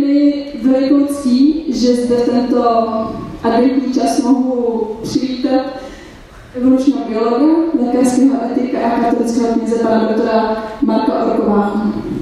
mi velikou ctí, že zde v tento adventní čas mohu přivítat evolučního biologa, lékařského etika a katolického kněze pana doktora Marka Orkovácha.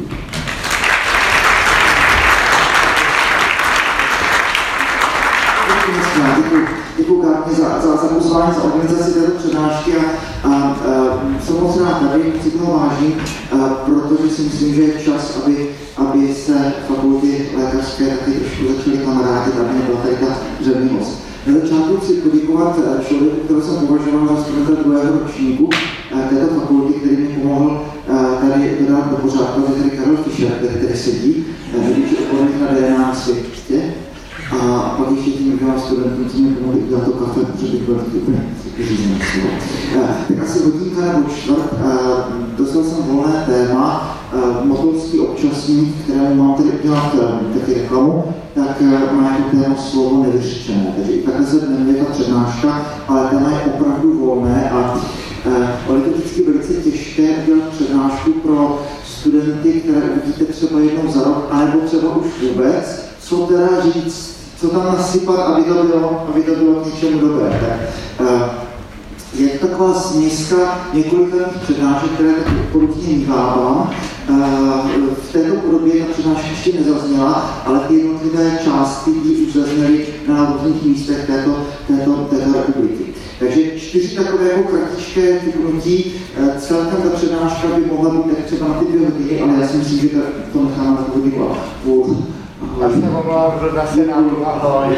Děkuji Kármě za pozvání, za organizaci této přednášky a jsem moc rád tady, si toho vážím, protože si myslím, že je čas, aby se fakulty lékařské taky trošku začaly kamarádit, aby nebyla tady ta řevnivost. Na začátku chci poděkovat člověku, kterého jsem považoval za studenta druhého ročníku této fakulty, který mi pomohl tady dodat do pořádku, je tady Karel Fischer, který tady sedí, že odborník na DNA světě. A pak ještě tím dělám studentům, co mi pomohli udělat to kafe, protože bych byl taky úplně řízený. Tak asi hodinka nebo čtvrt, dostal jsem volné téma, motorský občasník, kterému mám tady udělat taky reklamu, tak má jako téma slovo nevyřčené. Takže i takhle se jmenuje ta přednáška, ale téma je opravdu volné a je to vždycky velice těžké udělat přednášku pro studenty, které uvidíte třeba jednou za rok, anebo třeba už vůbec, co teda říct, co tam nasypat, aby to bylo k něčemu dobré. Je to taková směska několika přednášek, které tak podobně mívávám. V této podobě ta přednáška ještě nezazněla, ale ty jednotlivé části už zazněly na různých místech této republiky. Takže 4 takové jako kratičké typnutí. Celkem ta přednáška by mohla být tak třeba na ty 2 hodiny, ale já si myslím, že to necháme na 2 hodiny a půl. Já se omlouvám, že na Senátu ahoj.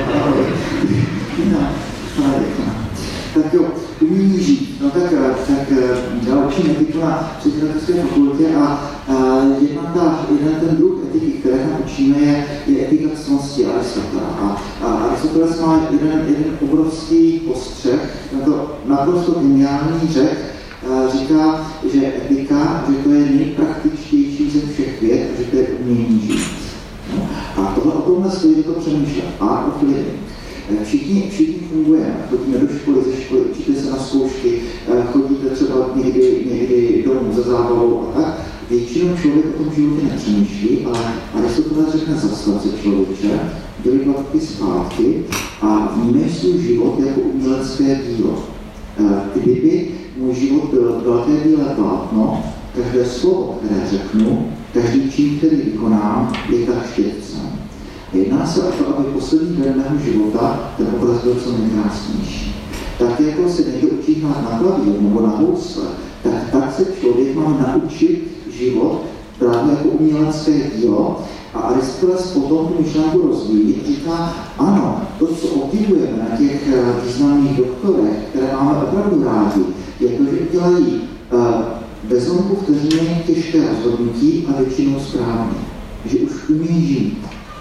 Tak jo, umění žít. No tak já učím etiku na psychiatrické fakultě a jeden ten druh etiky, které tam učíme, je etika ctnosti Aristotela. A Aristoteles má jeden obrovský postřeh, to naprosto geniální řek, říká, že etika, že to je nejpraktičtější ze všech věd, že to je umění žít. A tohle o tomhle stojí to přemýšlet. Art of living. Všichni fungujeme, chodíme do školy, ze školy, učíte se na zkoušky, chodíte třeba někdy domů za zábavou a tak. Většinou člověk o tom životě nepřemýšlí, ale Aristoteles řekne zastav se člověče, byly 2 roky zpátky a vnímej svůj život jako umělecké dílo. Kdyby můj život byl velké bílé plátno, každé slovo, které řeknu, každý čin, který vykonám, je tak štětcem. Jedná se o to, aby poslední den mého života ten obraz byl co nejkrásnější. Tak jako se někdo učí hrát na klavír nebo na housle, tak se člověk má naučit život právě jako umělecké dílo a Aristoteles potom tu myšlenku rozvíjí a říká, ano, to, co obdivujeme na těch významných doktorech, které máme opravdu rádi, je to, že dělají bez zlomku vteřiny těžké rozhodnutí a většinou správně, že už umí žít.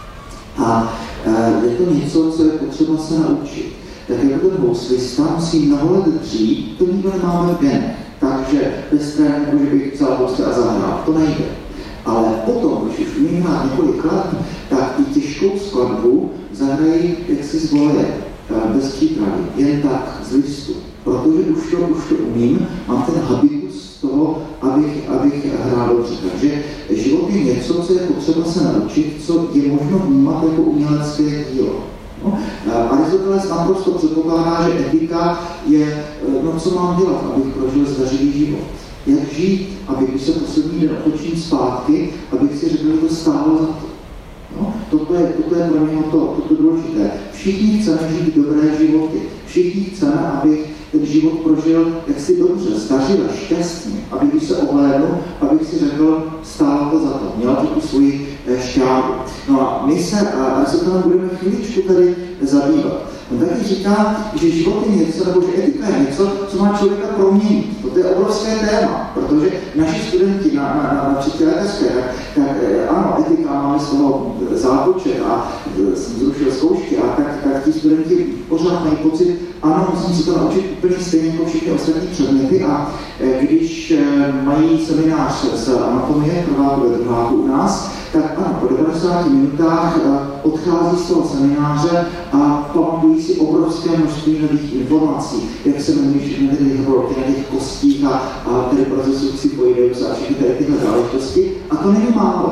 A je to něco, co je potřeba se naučit. Tak jako ten houslista musí mnoho let dřít, to nikdo nemáme v genech. Takže bez tréninku, že bych vzal housle a zahrál, to nejde. Ale potom, když už umí hrát několik let, tak i těžkou skladbu zahrají jaksi z voleje, bez přípravy, jen tak, z listu. Protože už to umím, mám ten habitus toho, abych hrál dobře. Takže život je něco, co je potřeba se naučit, co je možno vnímat jako umělecké dílo. No, Aristoteles naprosto předpokládá, že etika je, co mám dělat, abych prožil zdařilý život. Jak žít, aby když se poslední den otočím zpátky, abych si řekl, že to stálo za to. No, toto je pro mě to důležité. Všichni chceme žít dobré životy. Všichni chceme, abych ten život prožil jaksi dobře, zdařile, šťastně, aby když se ohlédnu, abych si řekl, stálo to za to, měla to tu svoji šťávu. No a my se tam budeme chvíličku tady zabývat. On taky říká, že život je něco, nebo že etika je něco, co má člověka proměnit. To je obrovské téma, protože naši studenti na třetí lékařské, tak ano, etika máme z toho zápočet a jsem zrušil zkoušky a tak ti studenti pořád mají pocit, ano, musím se to naučit úplně stejně jako všechny ostatní předměty a když mají seminář z anatomie, prváku u nás, tak ano, po 90 minutách odchází z toho semináře a pamatují si obrovské množství nových informací, jak se jmenují všechny ty hroty na těch kostích a tedy procesu cypoideus a všechny tyhle záležitosti. A to není málo.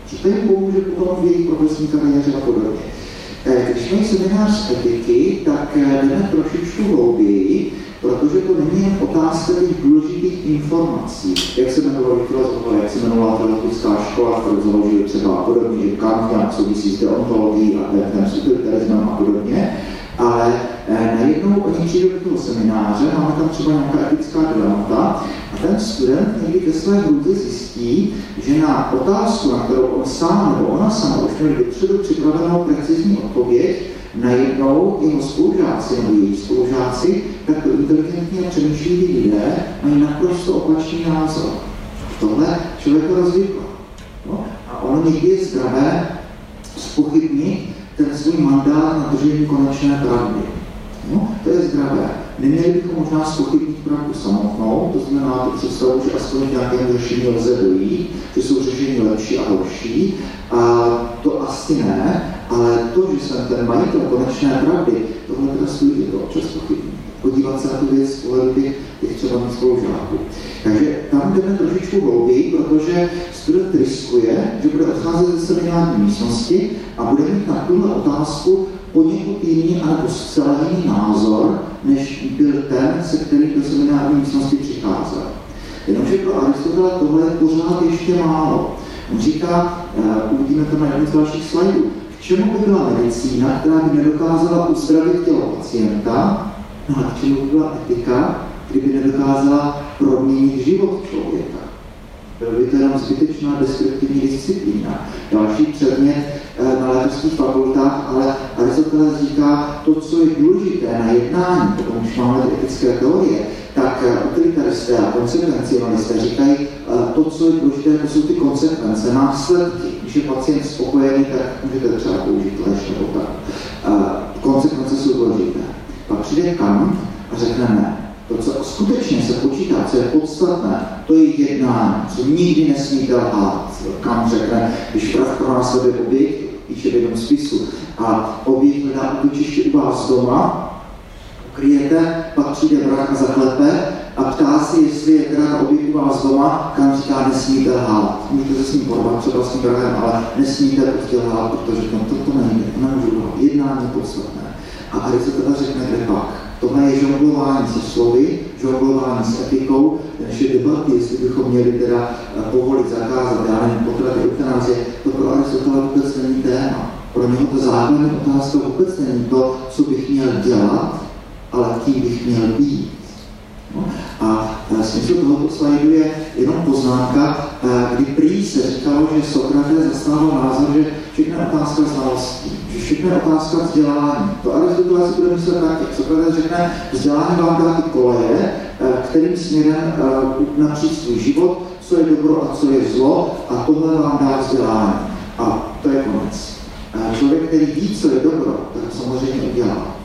Že to jim pomůže potom v jejich profesní kariéře a podobně. Když mají seminář etiky, tak jdeme trošičku hlouběji, protože to není jen otázka těch důležitých informací, jak se jmenovali filozofové, jak se jmenovala filozofická škola, kterou založili třeba a podobně, že Kant nějak souvisí s deontologií a ten subtilitarismem a podobně, ale najednou oni přijdou do toho semináře, máme tam třeba nějaká etická dilemata a ten student někdy ke své hrůze zjistí, že na otázku, na kterou on sám nebo ona sama už měli dopředu připravenou precizní odpověď, najednou jeho spolužáci nebo její spolužáci, tak to inteligentně přemýšliví lidé mají naprosto opačný názor. Tohle člověka rozvyklo. No? A ono někdy je zdravé zpochybnit ten svůj mandát na držení konečné pravdy. No, to je zdravé. Neměli bychom možná zpochybnit pravdu samotnou, to znamená to představu, že aspoň nějakému řešení lze dojít, že jsou řešení lepší a horší. A to asi ne, ale to, že jsem ten majitel konečné pravdy, tohle teda stojí to občas pochybný. Podívat se na tu věc z pohledu těch třeba mých spolužáků. Takže tam jdeme trošičku hlouběji, protože student riskuje, že bude odcházet ze seminární místnosti a bude mít na tuhle otázku poněkud jiný anebo zcela jiný názor, než byl ten, se kterým do seminární místnosti přicházel. Jenomže pro Aristotela tohle je pořád ještě málo. On říká, uvidíme to na jednom z dalších slajdů, k čemu by byla medicína, která by nedokázala uzdravit tělo pacienta, no a k čemu by byla etika, kdyby nedokázala proměnit život člověka. Byl by to jenom zbytečná deskriptivní disciplína. Další předmět na lékařských fakultách, ale Aristoteles říká, to, co je důležité na jednání, potom když máme ty etické teorie, tak utilitaristé a konsekvencionalisté říkají, to, co je důležité, to jsou ty konsekvence, následky. Když je pacient spokojený, tak můžete třeba použít léč nebo tak. Konsekvence jsou důležité. Pak přijde Kant a řekne ne. To, co skutečně se počítá, co je podstatné, to je jednání, co nikdy nesmíte lhát. Kant řekne, když vrah pro nás sebe objekt, píše v jednom spisu, a objekt hledá útočiště u vás doma, ukryjete, pak přijde vrah a zaklepe a ptá si, jestli je teda objekt u vás doma, Kant říká, nesmíte lhát. Můžete se s ním porvat, třeba s tím vrahem, ale nesmíte prostě lhát, protože to není, nemůžu lhát. Jednání je podstatné. A Aristoteles řekne, kde pak. Tohle je žonglování se slovy, žonglování s etikou, naše debaty, jestli bychom měli teda povolit, zakázat, já nevím, potraty, eutanázie, to pro Aristotela vůbec není téma. Pro něho to základní otázka vůbec není to, co bych měl dělat, ale kým bych měl být. No. A smysl tohoto slajdu je jenom poznámka, kdy prý se říkalo, že Sokrates zastával názor, že všechno je otázka znalostí, že všechno je otázka vzdělání. To Aristoteles si bude myslet taky. Sokrates řekne, vzdělání vám dá ty koleje, kterým směrem napříč svůj život, co je dobro a co je zlo, a tohle vám dá vzdělání. A to je konec. Člověk, který ví, co je dobro, tak samozřejmě udělá.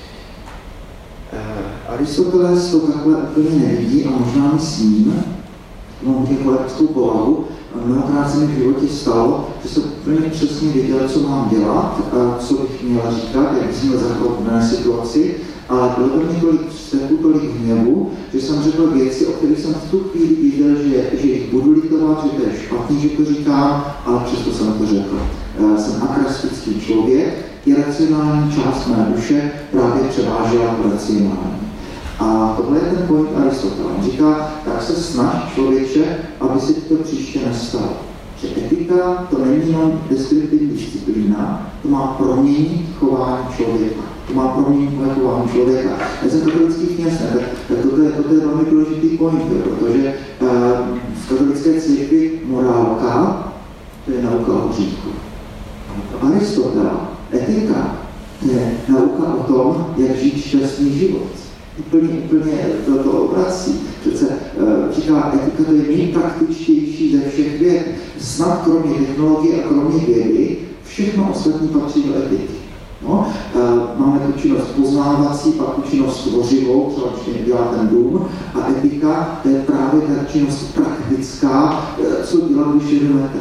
Aristoteles to takhle úplně nevidí a možná mi s ním, mám těchto povahu, mnohokrát se mi v životě stalo, že jsem úplně přesně věděl, co mám dělat, co bych měl říkat, jak bych měl zachovat v dané situaci, ale bylo to mě tolik vzteku, tolik hněvu, že jsem řekl věci, o kterých jsem v tu chvíli viděl, že jich budu litovat, že to je špatný, že to říkám, ale přesto jsem to řekl. Jsem akrastický člověk, iracionální část mé duše právě převážela racionální. A tohle je ten point Aristotela. On říká, tak se snaž člověče, aby si to příště nestalo. Že etika to není jenom deskriptivní disciplína, to má proměnit chování člověka. To má proměnit chování člověka. Já jsem katolický kněz, tak toto je velmi důležitý point, protože v katolické církvi morálka, to je nauka o hříchu. Aristotela, etika, je nauka o tom, jak žít šťastný život. Úplně to obrací. Přece říká, etika to je nejpraktičtější ze všech věd. Snad kromě technologie a kromě vědy, všechno ostatní patří do etiky. No, máme tu činnost poznávací, pak tu činnost tvořivou, třeba když dělá ten dům, a etika to je právě ta činnost praktická, co dělat, když jedu metrem.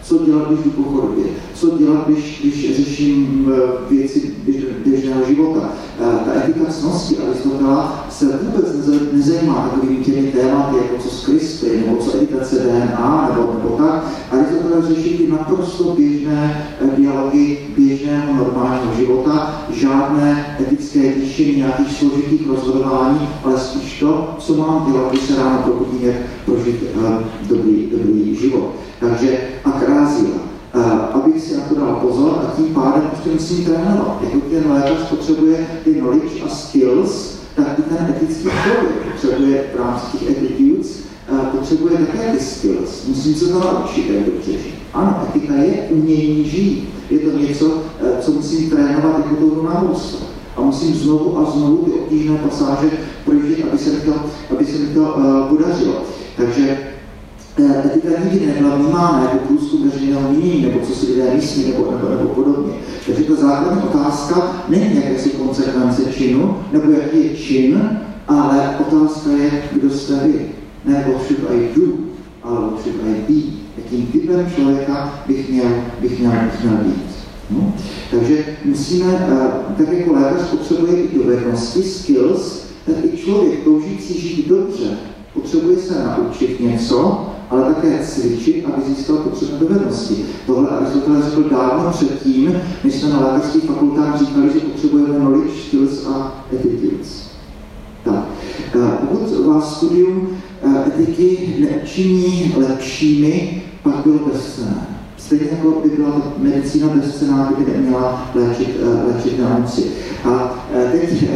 Co dělat, když jdu po chodbě? Co dělat, když řeším věci běžného života? Ta etika ctnosti Aristotela se vůbec nezajímá takovými těmi tématy, jako co s Kristy, nebo co editace DNA, nebo tak. Aristoteles řeší ty naprosto běžné dialogy běžného normálního života, žádné etické výšiny, nějakých složitých rozhodování, ale spíš to, co mám dělat, když se ráno probudím, jak prožít dobrý život. Takže akrázia. Abych si na to dal pozor a tím pádem prostě musím trénovat. Jako ten lékař potřebuje ty knowledge a skills, tak i ten etický člověk potřebuje v rámci těch attitudes, potřebuje také ty skills. Musím se to naučit, jak dobře žít. Ano, etika je umění žít. Je to něco, co musím trénovat, jako to budu narůstat. A musím znovu a znovu ty obtížné pasáže prožít, aby se mi to podařilo. Takže etika nikdy nebyla vnímána jako průzkum veřejného mínění, nebo co si lidé myslí, nebo podobně. Takže ta základní otázka není jakési konsekvence činu, nebo jaký je čin, ale otázka je, kdo jste vy. Ne what should I do, ale what should I be. Jakým typem člověka bych měl být. No? Takže musíme, tak jako lékař potřebuje i dovednosti, skills, tak i člověk toužící žít dobře potřebuje se naučit něco, ale také cvičit, aby získal potřebné dovednosti. Tohle Aristoteles řekl dávno předtím, než jsme na lékařských fakultách říkali, že potřebujeme knowledge, skills a attitudes. Tak. Pokud vás studium etiky neučiní lepšími, pak bylo bezcenné. Stejně jako by byla medicína bezcenná, kdyby neměla léčit nemoci. A teď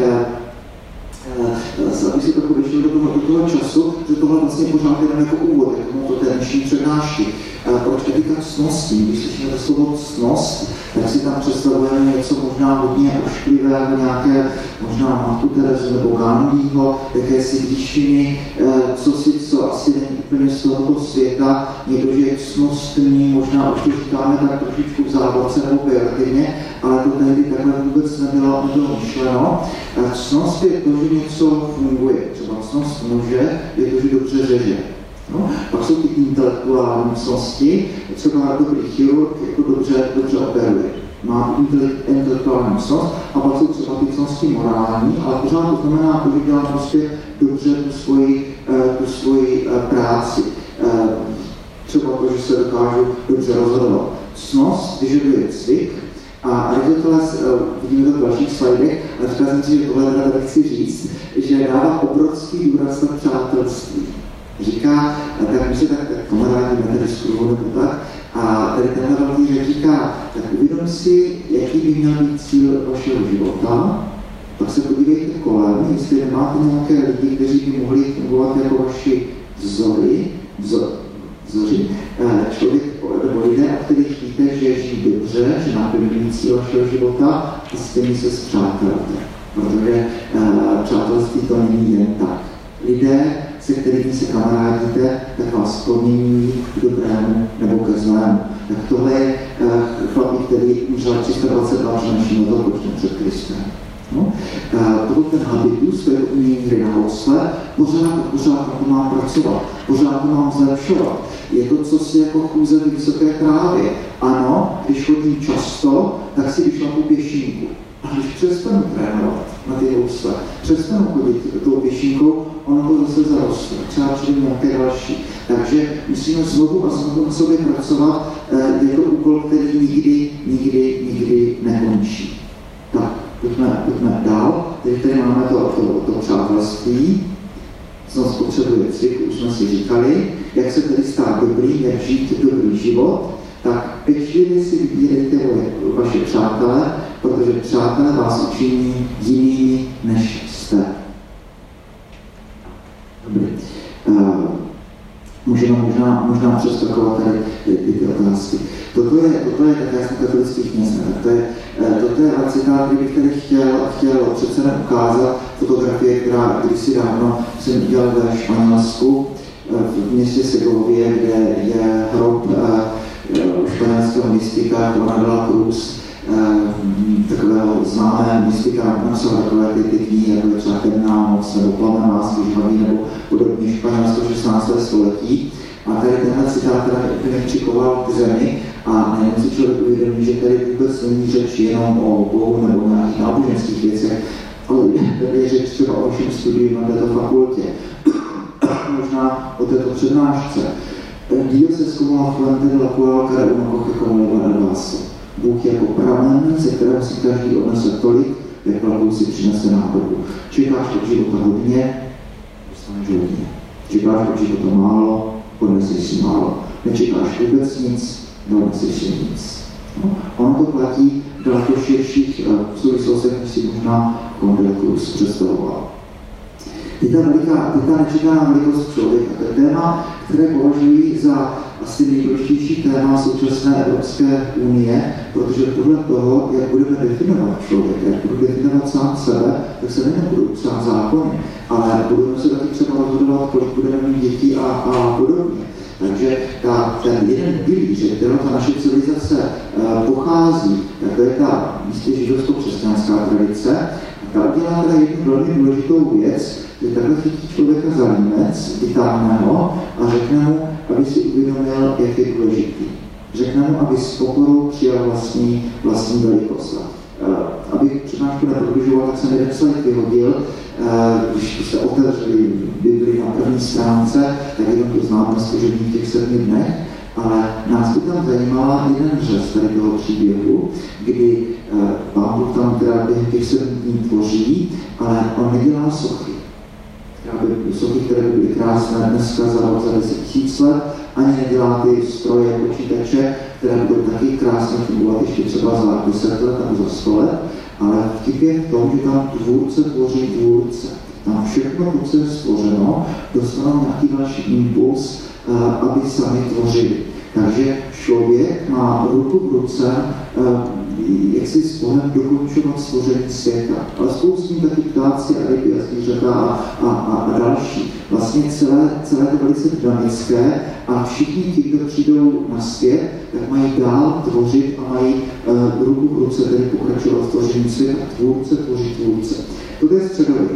aby si trochu vyšli do toho času, že tohle vlastně pořád jenom jako úvod, jako to té dnešní přednášky. Proč etika ctnosti? Když slyšíme to slovo ctnost, tak si tam představujeme něco možná hodně ošklivého, nějaké možná Matku Terezu nebo Gandhiho, jakési výšiny, co asi není úplně z tohoto světa, někdo, že je ctnostný, možná už to říkáme tak trošičku v závorce nebo pejorativně, ale to tehdy takhle vůbec nebylo myšleno. Ctnost je to, že něco funguje. Třeba ctnost muže je to, že dobře řeže. No, pak jsou ty intelektuální ctnosti, třeba dobrý chirurg jako dobře operuje. Má intelektuální ctnost a pak jsou třeba ty ctnosti morální, ale pořád to znamená, že dělá prostě dobře tu svoji práci. Třeba to, že se dokážu dobře rozhodovat. Ctnost vyžaduje cvik, a Aristoteles, vidíme to v dalších slajdech, ale říkal jsem si, že tohle tady chci říct, že dává obrovský důraz na přátelství. Říká, tak my se tak kamarádíme tady s kruhou nebo tak, a tady tenhle velký řeč říká, tak uvědom si, jaký by měl být cíl vašeho života, tak se podívejte kolem, jestli nemáte nějaké lidi, kteří by mohli fungovat jako vaši vzory, člověk nebo lidé, o kterých víte, že žijí dobře, že naplňují cíl vašeho života a s těmi se spřátelíte. Protože přátelství to není jen tak. Lidé, se kterými se kamarádíte, tak vás promění k dobrému nebo ke zlému. Tak tohle je chlapík, který umřel 322 naším letopočtem před Kristem. No, to ten habitus, to je umění hry na housle, pořád na to mám pracovat, pořád to mám zlepšovat. Je to cosi jako chůze v vysoké trávě. Ano, když chodím často, tak si vyšlapu pěšinku. A když přestanu trénovat na ty housle, přestanu chodit tou pěšinkou, ono to zase zaroste. Třeba přijde nějaké další. Takže musíme znovu a znovu na sobě pracovat. Je to úkol, který nikdy nekončí. Tak. Pojďme dál. Teď tady máme to přátelství, co nás potřebuje cvik, už jsme si říkali, jak se tedy stát dobrý, jak žít dobrý život, tak pečlivě si vybírejte vaše přátelé, protože přátelé vás učiní jinými, než jste. Dobrý. Můžeme možná přeskakovat tady ty otázky. Toto je také z katolických měst. Toto je citát, kdybych tady chtěl přece ukázat fotografie, která kdysi dávno jsem udělal ve Španělsku, v městě Segově, kde je hrob španělského mystika Juana Cruz, takového známé mystika, napsal takové ty knihy, jako třeba Temná noc, nebo Plamen lásky žhavý, nebo podobně Španělsko 16. století. A tady tenhle citát teda úplně přikoval k zemi a nejen si člověk uvědomí, že tady vůbec není řeč jenom o Bohu nebo nějakých náboženských věcech, ale tady je řeč třeba o vašem studiu na této fakultě, možná o této přednášce. Dios es como la fuente de la cual cada uno coge como le va el vaso. Bůh jako pramen, ze kterého si každý odnese tolik, jak hlavou si přinese nádobu. Čekáš od života hodně, dostaneš hodně. Čekáš od života málo, odneseš si málo. Nečekáš vůbec nic, neodneseš si nic. No, ono to platí v daleko širších souvislostech, než si možná Kondelkus představoval. Je ta nečekaná velikost člověka. To je téma, které považuji za asi nejdůležitější téma současné Evropské unie, protože podle toho, jak budeme definovat člověka, jak budeme definovat sám sebe, tak se nebudou psát zákony, ale budeme se taky třeba rozhodovat, kolik budeme mít dětí a podobně. Takže ten jeden pilíř, kterou ta naše civilizace pochází, to je ta jistě židovsko-křesťanská tradice, ta udělá teda jednu velmi důležitou věc, že takhle chytí člověka za límec, vytáhne ho a řekne mu, aby si uvědomil, jak je důležitý. Řekne mu, aby s pokorou přijal vlastní velikost. Abych přednášku neprodlužoval, tak jsem jeden slide vyhodil. Když jste otevřeli Bibli na první stránce, tak jenom to známe složení v těch 7 dnech, ale nás by tam zajímala jeden řez tady toho příběhu, kdy Pán Bůh tam teda během těch 7 dní tvoří, ale on nedělá sochy. Sochy, které by byly krásné dneska za 10 000 let, ani nedělá ty stroje, počítače, které budou taky krásně fungovat ještě třeba za 10 let nebo za 100 let, ale vtip je v tom, že tam tvůrce tvoří tvůrce. Tam všechno, co je stvořeno, dostanou nějaký další impuls, aby sami tvořili. Takže člověk má ruku v ruce, jak si s Bohem dokončovat stvoření světa. Ale spolu s tím taky ptáci a ryby a zvířata a další. Vlastně celé to velice dynamické a všichni ti, kdo přijdou na svět, tak mají dál tvořit a mají ruku v ruce, tedy pokračovat v tvoření světa. Tvůrce tvoří tvůrce. To je středověk.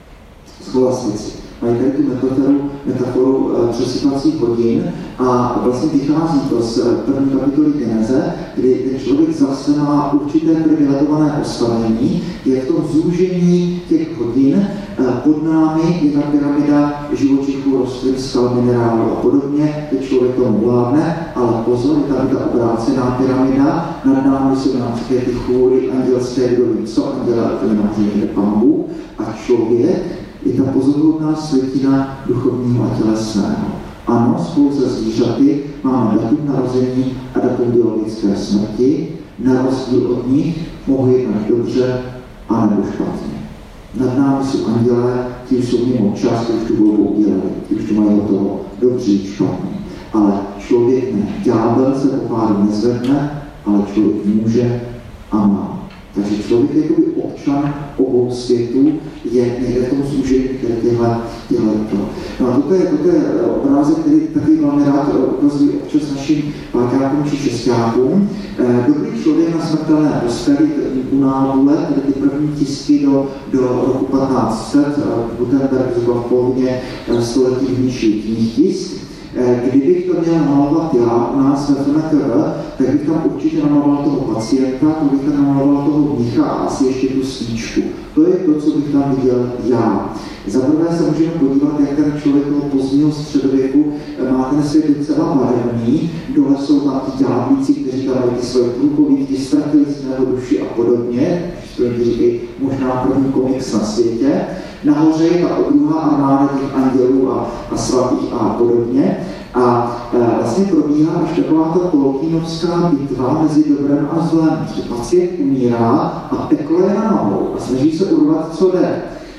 Scholastici. Mají tady tu metaforu přesypacích hodin a vlastně vychází to z první kapitoly Geneze, kdy ten člověk zase má určité privilegované postavení, je v tom zúžení těch hodin, pod námi je ta pyramida živočichů, rostlin, skal, minerálů a podobně, teď člověk tomu vládne, ale pozor, je tady ta obrácená pyramida, nad námi jsou například ty chůry andělské, kdo ví co, anděle, to je samozřejmě Pán Bůh, a člověk je ta pozoruhodná světina duchovního a tělesného. Ano, spolu se zvířaty máme datum narození a datum biologické smrti, na rozdíl od nich mohou jednat dobře a nebo špatně. Nad námi jsou andělé, ti jsou mimo čas, když tu volbu udělali, když to mají toho dobří, špatný. Ale člověk ne. Ďábel se po pádu nezvedne, ale člověk může a má. Takže člověk je jakoby občan obou světů, je někde v tom zúžení, které těhle to. No a toto je obrázek, který taky velmi rád ukazují občas našim páťákům či šestákům. Dobrý člověk na smrtelné posteli, unále, tedy ty první tisky do roku 1500, Gutenberg zhruba v polovině století vymýšlí knihtisk. Kdybych to měl namalovat já u nás ve FNKV, tak bych tam určitě namaloval toho pacienta, to bych tam namaloval toho mnicha a asi ještě tu svíčku. To je to, co bych tam viděl já. Za prvé se můžeme podívat, jak ten člověk toho pozdního středověku má ten svět docela barevný. Dole jsou tam ti ďáblíci, kteří tam mají ty svoje průpovídky, ztratili svého duši a podobně. Studenti říkají možná první komiks na světě. Nahoře je ta druhá armáda těch andělů a svatých a podobně. A vlastně probíhá až taková ta tolkienovská bitva mezi dobrem a zlem. Pacient umírá a peklo je na nohou a snaží se urvat, co jde.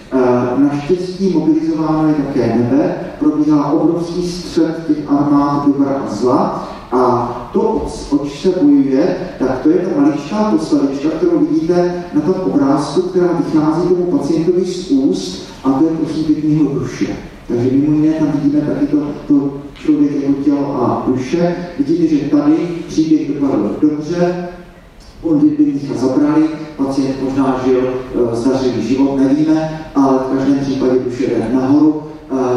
Naštěstí mobilizováno je také nebe, probíhá obrovský střet těch armád dobra a zla a to, oč se bojuje, tak to je ta maličká postavička, kterou vidíte na tom obrázku, která vychází tomu pacientovi z úst a to je prosím pěknýho duše. Takže mimo jiné tam vidíme taky to člověk, jeho tělo a duše. Vidíte, že tady příběh dopadl dobře, on mnicha zabrali, pacient možná žil zdařilý život, nevíme, ale v každém případě duše jde nahoru.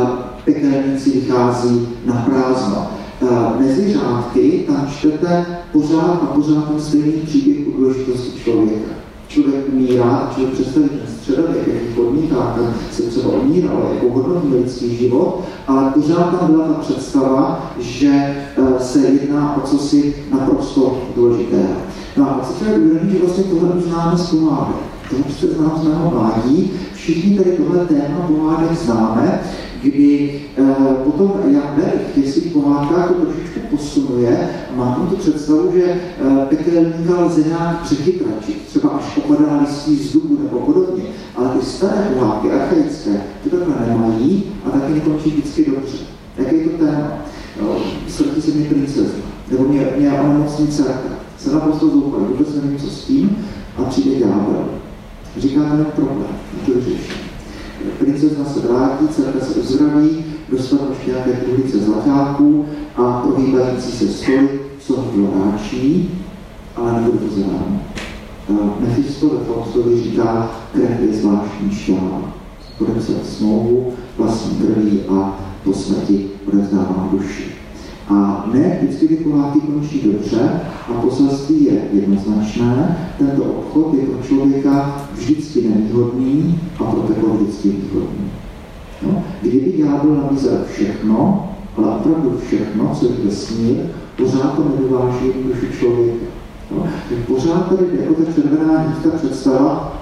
pekelníci vychází na prázdno. Mezi řádky tam čtete pořád a pořád ten stejný příběh o důležitosti člověka. Člověk umírá, člověk představí ten středověk, jaký podnikách se třeba umíral, jako hodnotný lidský život, ale pořád tam byla ta představa, že se jedná o cosi naprosto důležitého. No a pak se člověk uvědomí, že vlastně tohle už známe z pohádek. Tohle přece znám z mého mládí. Všichni tady tohle téma pohádek známe, kdy potom Jan Berich v těch pohádkách to trošičku posunuje a má tam tu představu, že pekelníka lze nějak přechytračit, třeba až opadá listí z dubu nebo podobně, ale ty staré pohádky, archaické, to takhle nemají a taky nekončí vždycky dobře. Jaké je to téma? Srdí se mi princezna, nebo mě onemocní dcerka. Se naprosto zoufali, vůbec nevím, co s tím, a přijde ďábel. Říká ten problém, to vyřeší. Princezna se vrátí, dcerka se uzdraví, dostane ještě nějaké truhlice zlatáků a prohýbající se stoly, co ho ráčí, ale nebude to zadáno. Mephisto ve Faustovi říká, krev je zvláštní šťáva. Podepsat smlouvu vlastní krví a po smrti odevzdává duši. A ne vždycky ty pohádky končí dobře a poselství je jednoznačné. Tento obchod je pro člověka vždycky nevýhodný a pro tebe vždycky výhodný. No, kdyby ďábel nabízel všechno, ale opravdu všechno, co je vesmír, pořád to nedováží duši člověka. No, pořád tady jako ta červená nívka představa,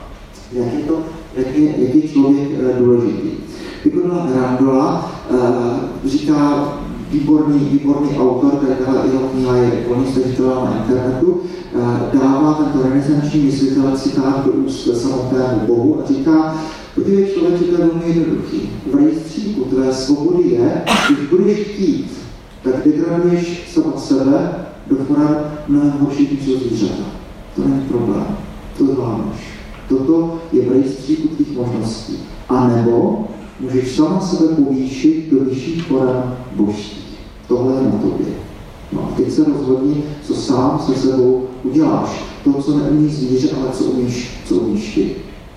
jak je člověk důležitý. Nicola Mirandola říká, výborný autor, tahle jeho kniha je volně stažitelná na internetu, dává tento renesanční myslitel citát do úst samotnému Bohu a říká, podívej člověče, to je velmi jednoduchý. V rejstříku tvé svobody je, když budeš chtít, tak degraduješ sama sebe do forem mnohem horších než zvířata. To není problém, to zvládneš. Toto je v rejstříku tvých možností. A nebo můžeš sama sebe povýšit do vyšších forem božských. Tohle je na tobě. No a teď se rozhodni, co sám se sebou uděláš. To, co neumí zvíře, ale co umíš ty.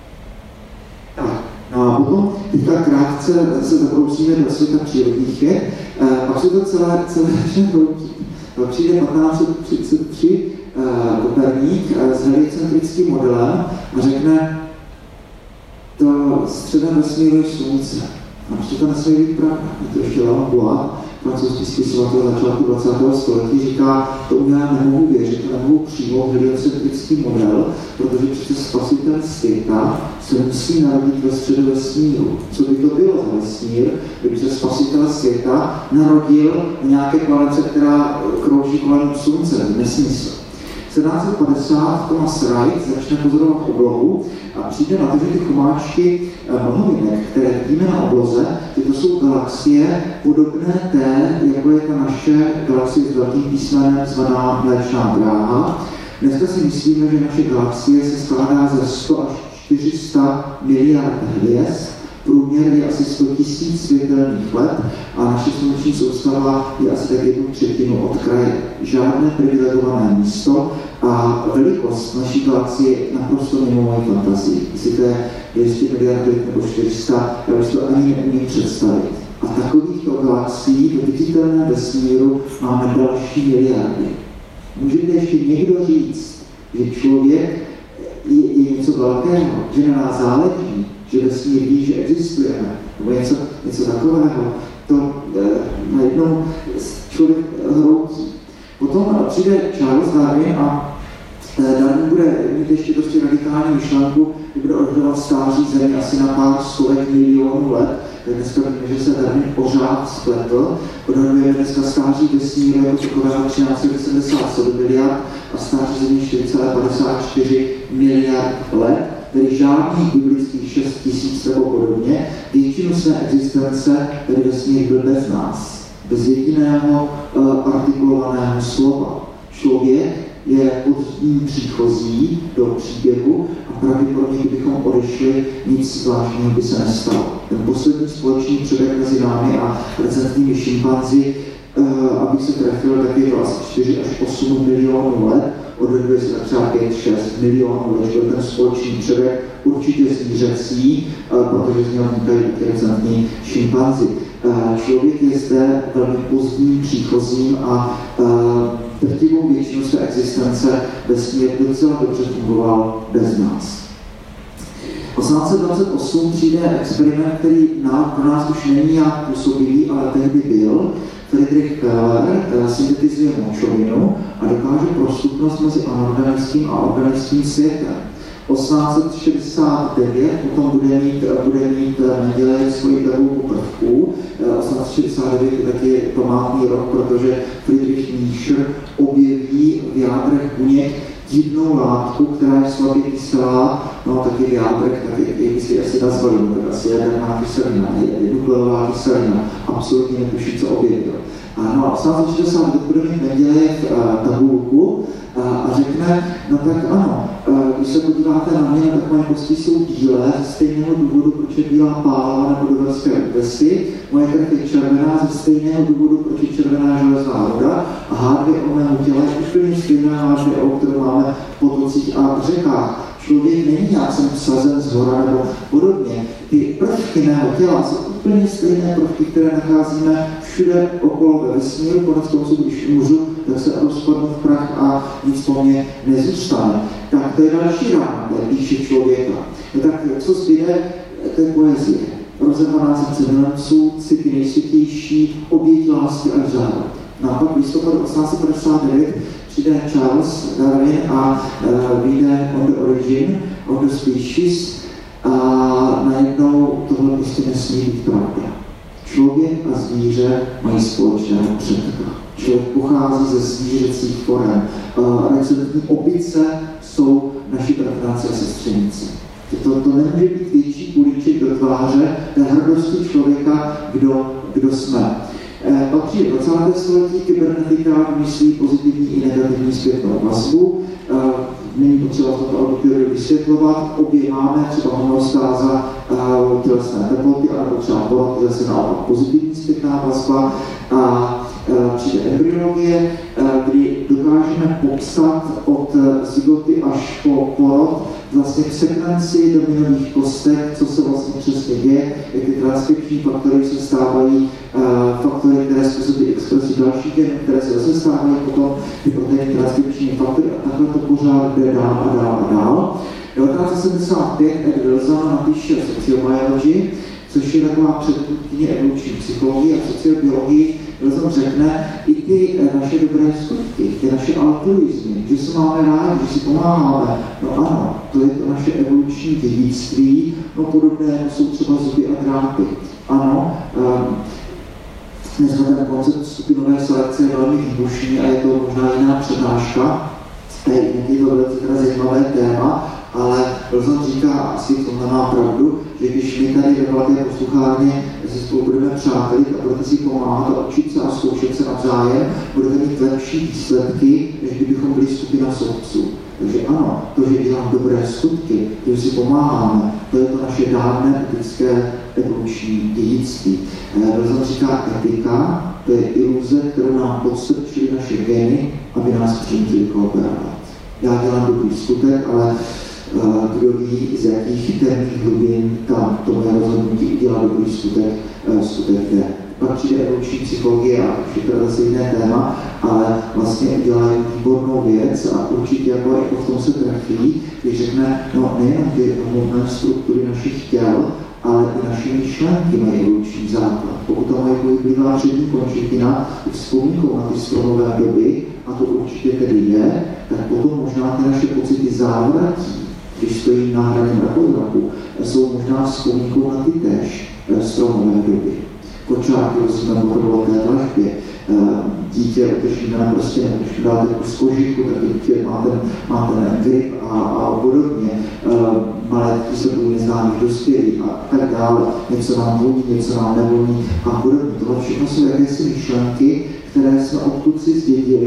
Tak, no a potom teďka krátce se zabrousíme do světa přírodních věd. Pak se to celé hroutí. Pak přijde 1533 Koperník s heliocentrickým modelem a řekne, to středem vesmíru je slunce. A prostě to nesmí být pravda. Je to ještě Leon Blois, francouzský spisovatel začátku 20. století, říká, to já nemohu věřit, to nemohu přijmout heliocentrický model, protože přece spasitel světa se musí narodit ve středu vesmíru. Co by to bylo za vesmír, kdyby se spasitel světa narodil na nějaké planetce, která krouží kolem slunce? Nesmysl. 1750 Thomas Wright začne pozorovat oblohu a přijde na to, že ty chomáčky mlhovinek, které vidíme na obloze, to jsou galaxie podobné té, jako je ta naše galaxie s velkým písmenem zvaná Mléčná dráha. Dneska si myslíme, že naše galaxie se skládá ze 100 až 400 miliard hvězd, průměr je asi 100 000 světelných let a naše sluneční soustava je asi tak 1/3 od kraje. Žádné privilegované místo a velikost naší galaxie je naprosto mimo moji fantazii. Jestli to je 200 miliard let nebo 400, já už to ani neumím představit. A takovýchto galaxií do viditelného vesmíru máme další miliardy. Můžete ještě někdo říct, že člověk je něco velkého, že na nás záleží, že vesmír ví, že existujeme, nebo něco takového, to najednou člověk hroutí. Potom přijde Charles Darwin a Darwin bude mít ještě dosti radikální myšlenku, kdy bude odhadovat stáří Země asi na pár stovek milionů let. Dneska víme, že se Darwin pořád spletl. Odhadujeme dneska stáří vesmíru jako takového 13,77 miliard a stáří Země 4,54 miliard let. Tedy žádných biblických 6 000 nebo podobně, většinu své existence tedy vesmír byl bez nás, bez jediného artikulovaného slova. Člověk je pod ním příchozí do příběhu a pravděpodobně, kdybychom odešli, nic zvláštního by se nestalo. Ten poslední společný předek mezi námi a recentními šimpanzi, abych se trefil, tak je to asi 4 až 8 milionů let. Odhaduje se třeba 5-6 milionů let, byl ten společný předek, určitě určitě zvířecí, protože z něho vznikají interesantní šimpanzi. Člověk je zde velmi pozdním příchozím a drtivou většinu své existence vesmír docela dobře fungoval bez nás. V 1828 přijde experiment, který pro nás už není nějak působivý, ale tehdy byl. Friedrich Keller syntetizuje močovinu a dokáže prostupnost mezi anorganickým a organickým světem. 1869 potom bude mít Mendělejev svoji tabulku prvků. 1869 je taky památný rok, protože Friedrich Nietzsche objeví v jádrech buněk divnou látku, která je slabě kyselá, no taky v jádrech, taky si asi nazvali, tak asi jaderná kyselina, nukleová kyselina, absolutně netuší, co objevil. No a 1869 bude mít Mendělejev tabulku a řekne, no tak ano, když se podíváte na mě, tak moje kosti jsou bílé ze stejného důvodu, proč je bílá pálava nebo dovelské útesy, moje krev je červená ze stejného důvodu, proč je červená železná voda a H2O mého těla je úplně stejná H2O, kterou máme v potocích a řekách. Člověk není nějak jsem vsazen z hora nebo podobně. Ty prvky mého těla jsou úplně stejné prvky, které nacházíme všude okolo ve vesmíru. Konec konců, když umřu, tak se rozpadnu v prach a nic po mně nezůstane. Tak to je další rána, to píše člověka. No tak co zbyde, to je poezie. Rozervaná srdce milenců, city nejsvětější, oběť lásky a řád. No a pak v listopadu 1859 přijde Charles Darwin a vyjde On the Origin of the Species a najednou tohle prostě nesmí být pravda. Člověk a zvíře mají společného předka. Člověk pochází ze zvířecích forem. Recentní opice jsou naši bratranci a sestřenice. To nemůže být větší kulíček do tváře té hrdosti člověka, kdo jsme. Pak přijde 20. století, kybernetika vymyslí pozitivní i negativní zpětnou vazbu. Není potřeba toto auditory vysvětlovat. Obě máme, třeba homeostáza tělesné teploty, anebo třeba porod, je zase naopak pozitivní zpětná vazba. A přijde embryologie, kdy dokážeme popsat od zygoty až po porod vlastně v sekvenci dominových kostek, co se vlastně přesně děje, jak ty transkripční faktory se stávají faktory, které způsobí expresi dalších genů, které se zase stávají potom ty proteinní transkripční faktory a takhle to pořád jde dál a dál a dál. 1975 Ed Wilson napíše Sociobiology, což je taková předchůdkyně evoluční psychologie a sociobiologii. Wilson řekne, i ty naše dobré skutky, ty naše altruismy, že se máme rádi, že si pomáháme, no ano, to je to naše evoluční dědictví, no podobné jsou třeba zuby a drápy. Ano, dneska ten koncept skupinové selekce je velmi výbušný a je to možná jiná přednáška, je to velice zajímavé téma, ale Wilson říká, asi v tomhle má pravdu, že když my tady ve velké posluchárně se spolu budeme přátelit a budete si pomáhat a učit se a zkoušet se navzájem, budete mít lepší výsledky, než kdybychom byli skupina soudců. Takže ano, to, že dělám dobré skutky, to, že si pomáháme, to je to naše dávné etické evoluční dědictví. Wilson říká etika, to je iluze, kterou nám podstrčily naše geny, aby nás přinutili kooperovat. Já dělám dobrý skutek, ale kdo ví, z jakých temných hlubin tam to moje rozhodnutí udělá dobrý skutek jde. Pak přijde evoluční psychologie a všechno je zase jiné téma, ale vlastně udělají výbornou věc a určitě jako v tom se trefí, když řekne, no nejen ty hmotné struktury našich těl, ale i naše myšlenky mají evoluční základ. Pokud tam mají pohyblivá přední končetina vzpomínkou na ty stromové doby, a to určitě tedy je, tak potom možná ty naše pocity závratí, když stojí na hraně mrakodrapu, jsou možná vzpomínkou na ty též stromové doby. Kočárky rozumíme o krvoloké dlažbě, dítě otržíme prostě, když dáte kus kožíku, tak dítě má ten grip a podobně. Malé děti se budou neznámých dospělí a tak dále. Něco nám voní, něco nám nevoní a podobně. Tohle všechno jsou jakési myšlenky, které jsme odkud si zdědili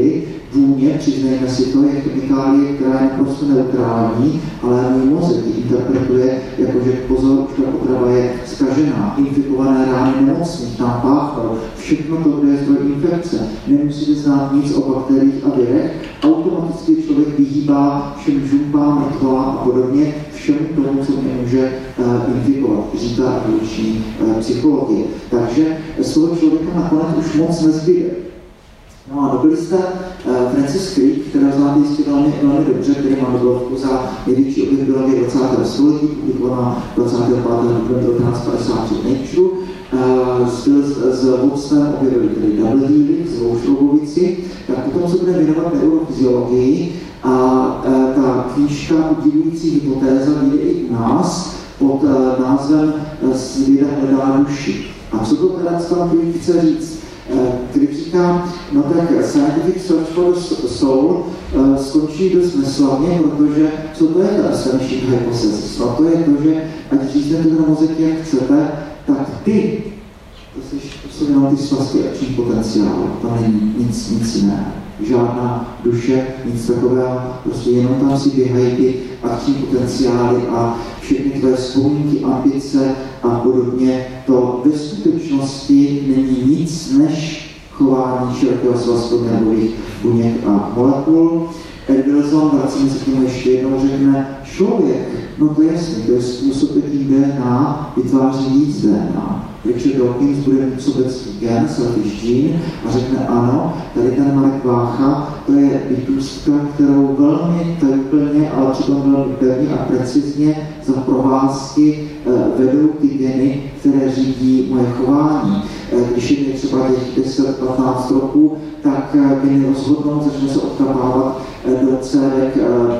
vůně, přiznejme si to, je chemikálie, která je naprosto neutrální, ale můj mozek ji interpretuje jako, že pozor, už ta potrava je zkažená, infikované rány nemocných, tam páchal, všechno to, kde je zdroj infekce. Nemusíte znát nic o bakteriích a virech, automaticky člověk vyhýbá všem žumpám, mrtvám a podobně, všemu tomu, co mě může infikovat, říká evoluční psychologie. Takže z toho člověka nakonec už moc nezbyde. No a Nobelista Francis Crick, která znáte jistě velmi dobře, který má Nobelovku za největší objev biologie 20. století, publikovaná 25. dubna 1953 v Nature, s Watsonem objevili tedy double healing, zvou šroubovici, tak potom se bude věnovat neurofyziologii a ta knížka Udivující hypotéza vyjde i u nás pod názvem Věda hledá duši. A co to teda tam chce říct? Když říkám, no tak Scientific Search for the Soul skončí dost neslavně, protože co to je ta astonishing hypothesis? No to je to, že ať říznete ten mozek jak chcete, tak ty, to jsou jenom ty svazky akční potenciálu, tam není nic jiného. Žádná duše, nic takového, prostě jenom tam si běhají ty akční potenciály a všechny tvoje vzpomínky, ambice a podobně. To ve skutečnosti není nic než chování širokého svazku nervových buněk a molekul. Ed Wilson, vracíme se k tomu ještě jednou, řekne, člověk, no to jasně, to je způsob, jaký DNA vytváří víc DNA. Richard Dawkins bude mít sobecký gen, selfish gene, a řekne ano, tady ten Marek Vácha, to je bytůstka, kterou velmi tajuplně, ale přitom velmi pevně a precizně za provázky vedou ty geny, které řídí moje chování. Když je mi třeba těch 10-15 roků, tak geny rozhodnou, začne se odkapávat do cévek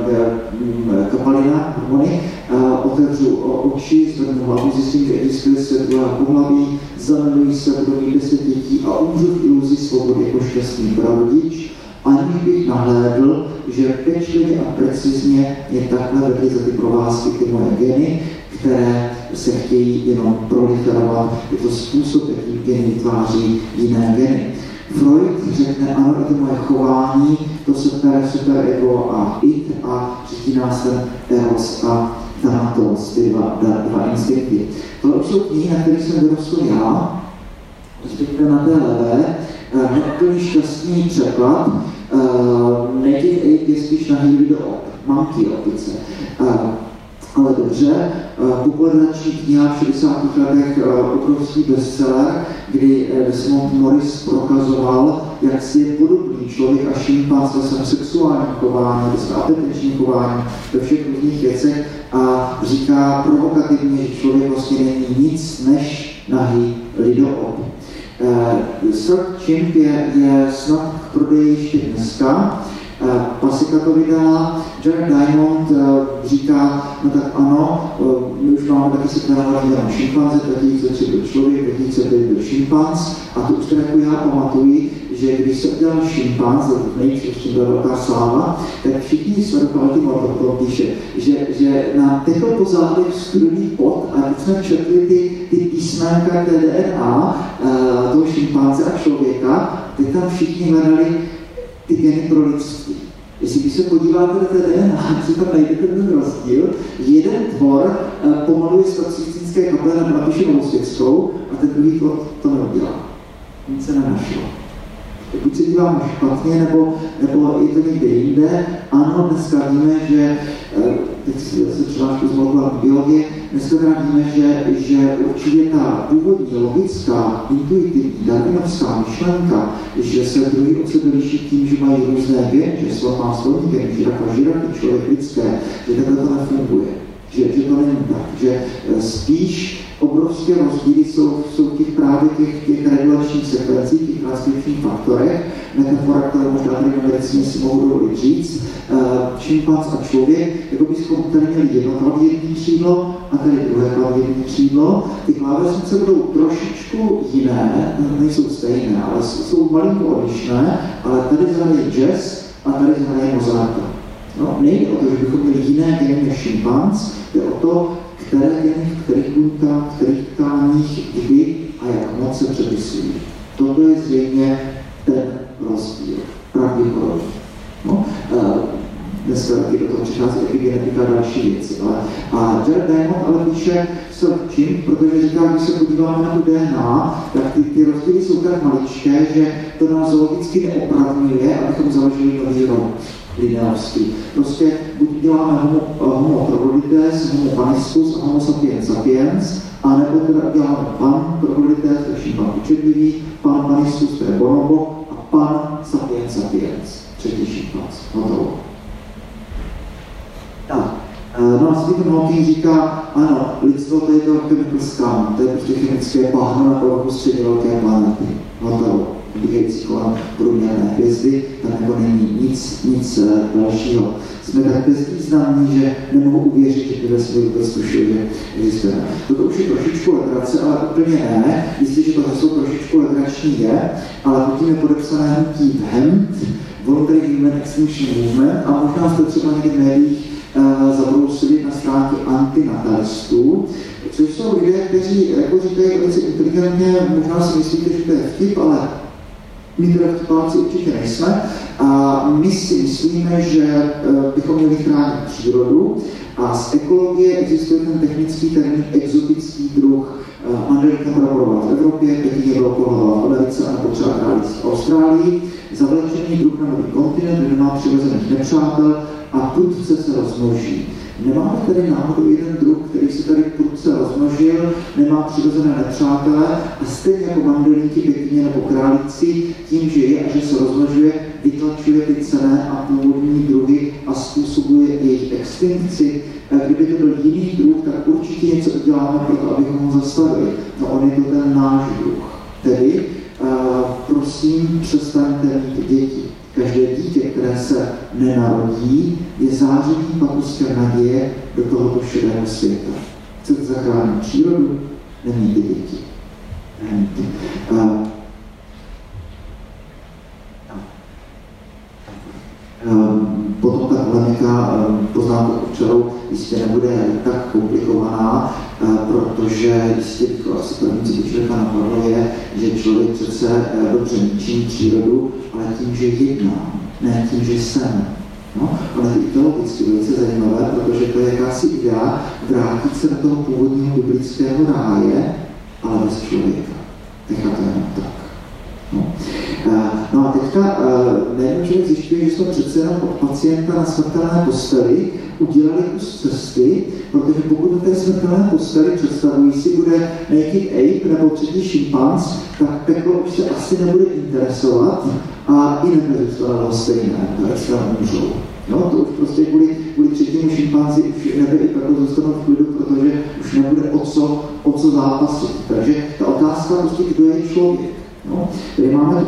kapalina, hormony, otevřu oči, zvednu hlavu, zjistím, že existuje svět druhého pohlaví, zamilují se, budou mít 10 dětí a umřu v iluzi svobody jako šťastný prarodič, aniž bych nahlédl, že pečlivě a precizně je takhle vedly za ty provázky ty moje geny, které se chtějí jenom proliferovat. Je to způsob, jaký geny vytváří jiné geny. Freud řekne, ano, to moje chování, to super ego a id a řídí nás ten eros a thanatos, ty dva instinkty. Tohle už jsou knihy, na kterých jsem vyrostl já, respektive na té levé, neúplně šťastný překlad, Native Ape je spíš nahýlí do manky opice. Ale dobře, popularizační kniha v 60. letech obrovský bestseller, kdy Desmond Morris prokazoval, jak si je podobný člověk a šimpanz ve svém sexuálním chování, ve svém apetenčním chování, ve všech různých věcech a říká provokativně, že člověk vlastně není nic než nahý lidoop. Srk Chimp je snad k prodeji ještě dneska. Pasika to vydala, Jack Diamond říká, no tak ano, my už máme taky se trénovaný jenom šimpanze, 2003 byl člověk, 2005 byl šimpanz a to už to jako já pamatuji, že když se udělal šimpanz, nejčastěji byla velká sláva, tak všichni sledovali to píše, že nám tekl po zádech studený pot a když jsme četli ty písmenka té DNA toho šimpanze a člověka, teď tam všichni hledali ty geny pro lidství. Jestli se podíváte na té DNA, si tam najdete ten rozdíl, jeden tvor pomaluje z toxicínské kaple napíše Novosvětskou a ten druhý tvor to neudělá. Nic se nenašlo. Buď se díváme špatně, nebo je to někde jinde. Ano, dneska víme, že, teď se třeba zvolila biologie, dneska víme, že určitě ta původní, logická, intuitivní, darwinovská myšlenka, že se druhý od sebe liší tím, že mají různé geny, že slon má sloní geny, žirafa žirafy, člověk lidské, že takhle to nefunguje. Že to není tak, že spíš obrovské rozdíly jsou v těch právě těch regulačních sekvencích, těch transkripčních faktorech, metafora, kterou možná tady na medicíně si mohu dovolit říct, šimpanz a člověk, jako bychom tady měli jedno klavírní křídlo a tady druhé klavírní křídlo. Ty klávesnice budou trošičku jiné, nejsou stejné, ale jsou malinko odlišné, ale tady zahraje jazz a tady zahraje Mozarta. No, nejde o to, že bychom měli jiné geny než šimpanz, jde o to, které geny, v kterých buňkách, v kterých tkáních, kdy a jak moc se přepisují. Toto je zřejmě ten rozdíl, pravděpodobně. dneska taky do toho přichází epigenetika a další věci. A Jared Diamond ale píše čím, protože říká, když se podíváme na tu DNA, tak ty rozdíly jsou tak maličké, že to nás zoologicky neopravňuje, abychom založili nový rod lineářský. Prostě buď děláme homo troglodytes, homo paniscus a homo sapiens sapiens, a nebo teda děláme pan troglodytes, to je pan učedlivý, pan paniscus, to je bonobo, a pan sapiens sapiens, třetí šimpanz. Hotovo. Tak. No a Stephen Hawking říká, ano, lidstvo to je to chemical scum, to je prostě chemické bahno na povrchu středně velké planety. Hotovo. Běhající kolem průměrné hvězdy, tam jako není nic dalšího. Jsme tak bezvýznamní, že nemohu uvěřit, že ty vesmír vůbec tušil, že existujeme. Toto už je trošičku legrace, ale úplně ne. Jistě, že to heslo trošičku legrační je, ale pod tím je podepsané hnutí HEMT, Voluntary Human Extinction Movement, a možná jste třeba někdy v médiích zabrousili na stránky antinatalistů, což jsou lidé, kteří jako říkají velice inteligentně, možná si myslíte, že to je vtip, ale my teda vtipáci určitě nejsme. A my si myslíme, že bychom měli chránit přírodu a z ekologie existuje ten technický termín exotický druh. Mandelka praporová v Evropě, Pekyně velkohlavá v Americe a nebo třeba králic v Austrálii. Zavlečený druh na nový kontinent, kde nemá přirozených nepřátel a prudce se rozmnoží. Nemáme tady náhodou jeden druh, který se tady prudce rozmnožil, nemá přirozené nepřátele a stejně jako mandelíky, Pekyně nebo králíci, tím, že je a že se rozmnožuje, vytlačuje ty cenné a původní druhy a způsobuje jejich extinkci. Kdyby to byl jiný druh, tak určitě něco uděláme pro to, abychom ho zastavili. No on je to ten náš druh. Tedy, prosím, přestaňte mít děti. Každé dítě, které se nenarodí, je záření patuskem naděje do tohoto šedého světa. Chcete zachránit přírodu? Nemějte děti. Potom ta polemika poznámka občanů jistě nebude tak komplikovaná, protože jistě asi první, co by člověka napadlo, je, že člověk přece dobře ničí přírodu, ale tím, že jedná, ne tím, že jsem. No, ale to je teologicky velice zajímavé, protože to je jakási idea vrátit se do toho původního biblického ráje, ale bez člověka. Nechat to jenom tak. No a teďka nejenom člověk zjišťuje, že jsme přece jenom od pacienta na smrtelné posteli udělali kus cesty, protože pokud na té smrtelné posteli představují si, bude naked ape nebo třetí šimpanz, tak peklo už se asi nebude interesovat a i nebude zůstat stejné, tak se tam můžou. No, to už prostě kvůli třetímu šimpanzi už nebe i peklo zůstanou v klidu, protože už nebude o co zápasit. Takže ta otázka prostě, kdo je člověk. No, tady máme tu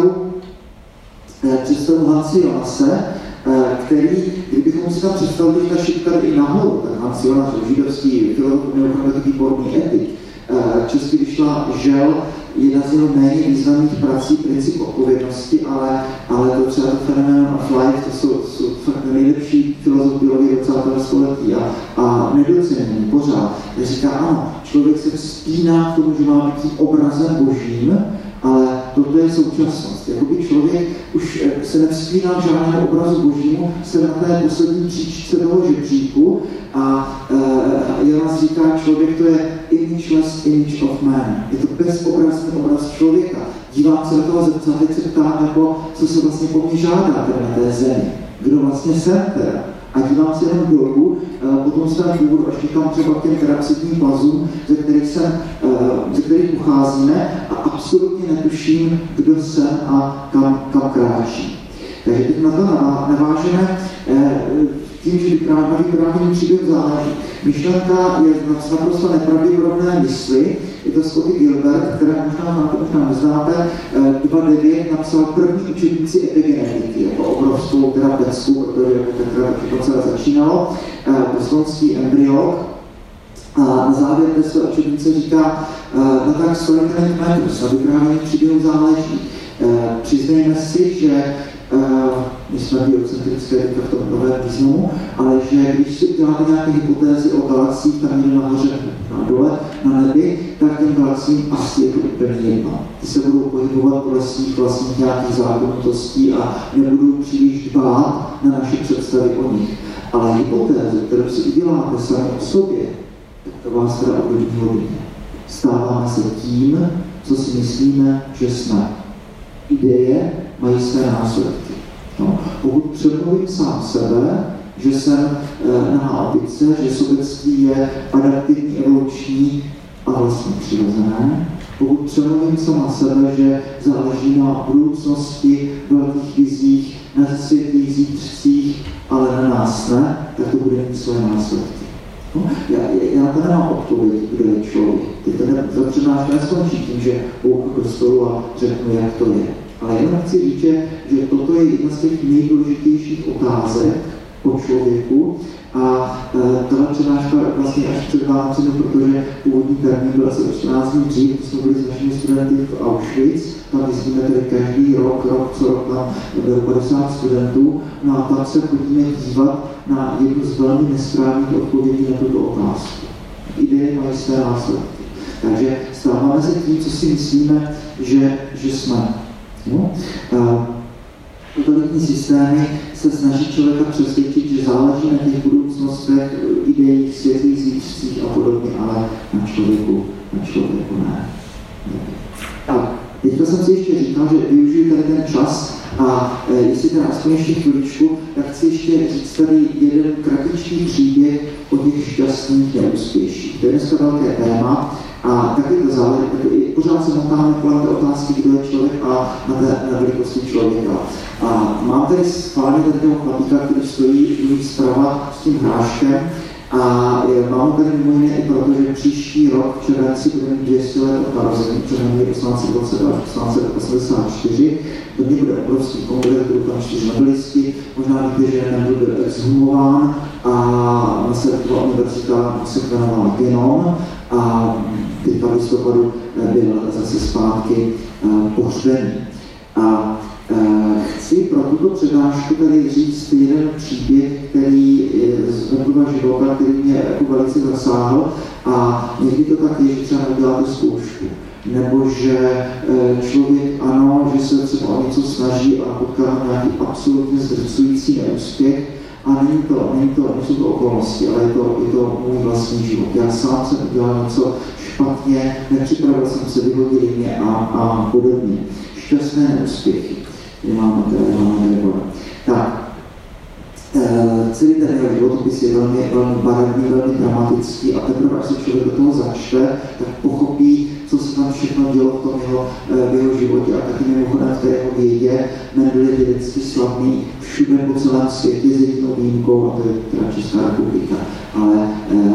představu Hanse Jonase, který, kdybychom si tam představili, že ta šipka jde i nahoru, tak Hans Jonas, židovský filozof, měl takový výborný etik. Česky vyšla Žel, jedna z jeho méně významných prací, Princip odpovědnosti, ale to třeba to Phenomenon of Life, to jsou fakt nejlepší filozof biologie 20. století a nedoceněný pořád. Já říká, ano, člověk se vzpíná k tomu, že má být obrazem božím, ale toto je současnost. Jakoby člověk už se nevzpíná k žádnému obrazu božímu, se na té poslední příčce toho žebříku a Jonas říká, člověk to je imageless image of man. Je to bezobrazný obraz člověka. Dívám se do toho zrcadla, teď se ptám, jako, co se vlastně po mně žádá teda na té zemi. Kdo vlastně jsem teda? A dívám se jenom dolů, potom svém původu, až tam třeba k těm terapsitním plazům, ze kterých pocházíme a absolutně netuším, kdo jsem a kam kráčí. Takže teď na to navážeme tím, že vyprávění příběh záleží. Myšlenka je naprosto nepravděpodobné mysli. Je to Scotty Gilbert, které možná neznáte, 2009 napsal první učebnici epigenetiky, jako obrovskou terapeckou, protože to celé začínalo, bostonský embryolog. A na závěr té své učebnice říká, no tak storytelling matters, na vyprávění příběhu záleží. Přiznejme si, že my jsme biocentrické v tom novém významu, ale že když si uděláte nějaké hypotézy o galaxiích tam někde nahoře na dole, na nebi, tak těm galaxiím asi je to úplně jedno. Ty se budou pohybovat podle svých vlastních nějakých zákonitostí a nebudou příliš dbát na naše představy o nich. Ale hypotézy, které si uděláte sami o sobě, tak to vás teda ovlivní hodně. Stáváme se tím, co si myslíme, že jsme. Ideje mají své následky. No, pokud přemluvím sám sebe, že jsem na opice, že sobectví je adaptivní, evoluční a vlastně přirozené, pokud přemluvím sama sebe, že záleží na budoucnosti, velkých vizích, na světlých zítřcích, ale na nás ne, tak to bude mít své následky. No, já to nemám odpověď, kdo je člověk. Teď ta přednáška neskončí tím, že pouchu do stolu a řeknu, jak to je. Ale jenom chci říct, že toto je jedna z těch nejdůležitějších otázek o člověku a tahle přednáška vlastně až před Vánocemi, protože původní termín byl asi 14 dní dřív, jsme byli s našimi studenty v Auschwitz, tam jezdíme tedy každý rok co rok tam bylo 50 studentů, no a tam se chodíme dívat na jednu z velmi nesprávných odpovědí na tuto otázku. Ideje mají své následky. Takže stáváme se tím, co si myslíme, že jsme. No? Totalitní systémy se snaží člověka přesvědčit, že záleží na těch budoucnostech, ideích, světlých zítřcích a podobně, ale na člověku ne. Tak, teďka jsem si ještě říkal, že využiju tady ten čas a jestli teda aspoň ještě chviličku, tak chci ještě říct tady jeden kratičký příběh o těch šťastných neúspěších. To je dneska velké téma a taky to záleží, pořád se motáme kolem té otázky, kdo je člověk a na velikosti člověka. A mám tady schválně takového chlapíka, který stojí zprava s tím hráškem a mám tady mimo jiné i proto, že příští rok v červenci bude mít 200 let od narození, protože mě 1822 až 1884. To mě bude obrovský kongres, budou tam 4 medalisti, možná víte, že nebyl exhumován a Masarykova univerzita sekvenovala genom a teďka v listopadu byl zase zpátky pohřbený. A chci pro tuto přednášku tady říct jeden příběh, který z mého života, který mě jako velice zasáhl a někdy to tak je, že třeba neuděláte zkoušku. Nebo že člověk ano, že se třeba o něco snaží a potká nějaký absolutně zdrcující neúspěch a nejsou to okolnosti, ale je to můj vlastní život. Já sám jsem udělal něco špatně, nepřipravil jsem se, vyhodili mě a podobně. Šťastné neúspěchy. Máme tak, celý ten jeho životopis je velmi barevný, velmi dramatický a teprve, až se člověk do toho začte, tak pochopí, co se tam všechno dělo v tom jeho životě. A taky mimochodem v té jeho vědě Mendel je vědecky slavný všude po celém světě s jedinou výjimkou, a to je teda Česká republika. Ale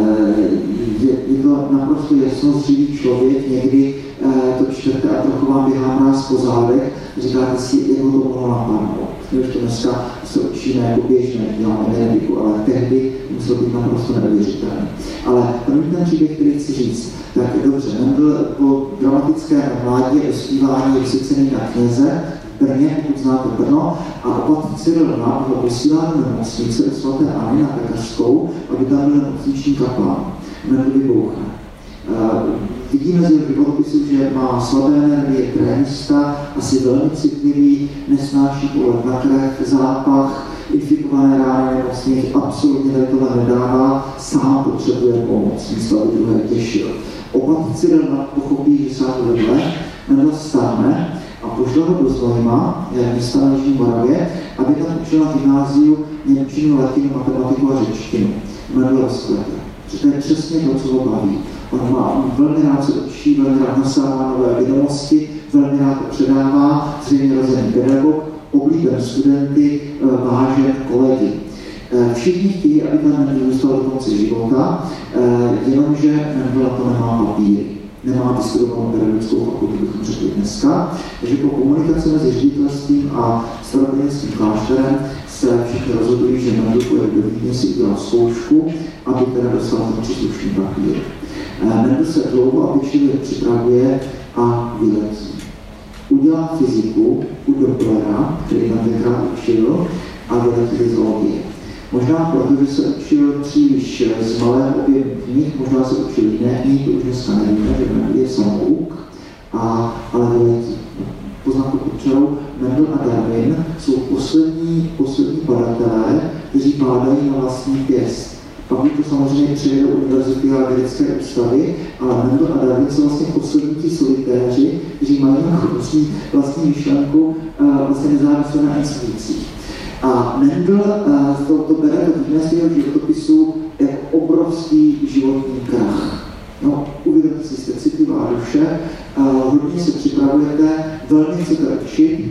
je to naprosto jasnozřivý člověk, někdy to čtete a trochu vám běhá mráz po zádech, říkáte si, jak ho to mohlo napadnout. Když to dneska se učíme jako běžné, děláme genetiku, ale tehdy musel být naprosto neuvěřitelný. Ale první ten příběh, který chci říct, tak dobře, Mendel po dramatické mládě dospívání je vysycený na kněze v Brně, pokud znáte Brno, a opat Cyril Knap ho posílá do nemocnice do svaté Anny na Pekařskou, aby tam byl nemocniční kaplan. Mendel vybouchne. Vidíme z jeho životopisu, že má slabé nervy, je trénista, asi velmi citlivý, nesnáší pohled na krev, zápach, infikované rány nemocných, absolutně tohle nedává, sám potřebuje pomoc, místo aby druhé těšil. Opat Cyril Knap pochopí, že sám vedle, Mendel stáhne a pošle ho do Znojma, města na Jižní Moravě, aby tam učil na gymnáziu němčinu, latinu, matematiku a řečtinu. Mendel rozklete. To je přesně to, co ho baví. On velmi rád se učí, velmi rád nasává nové vědomosti, velmi rád to předává, zřejmě rozený pedagog, oblíben studenty, vážen kolegy. Všichni chtějí, aby tam Mendel zůstal do konce života, jenomže Mendel to nemá papíry. Nemá vystudovanou pedagogickou fakultu, bychom řekli dneska, takže po komunikaci mezi ředitelstvím a starobrněnským klášterem se všichni rozhodují, že Mendel pojede do Vídně si udělat zkoušku, aby teda dostal ten příslušný papír. Mendel se dlouho a pečlivě připravuje a vyletí. udělá fyziku u Dopplera, který tam tenkrát učil, a vyletěli zoologie. Možná proto, že se učil příliš z malého objemu knih, možná se učil jiné knihy, to už dneska nevíme, že je samouk, ale vyletí. Poznámku potřebou, Mendel a Darwin jsou poslední badatelé, kteří bádají na vlastní pěst. Pak už to samozřejmě přivedou univerzity a vědecké ústavy, ale Mendel a Darwin jsou vlastně poslední ti solitéři, kteří mají vlastní myšlenku vlastně nezávisle na institucích. A Mendel to bere do svého životopisu jako obrovský životní krach. No, uvědomte si, jste citlivá duše, hodně se připravujete, velmi chcete učit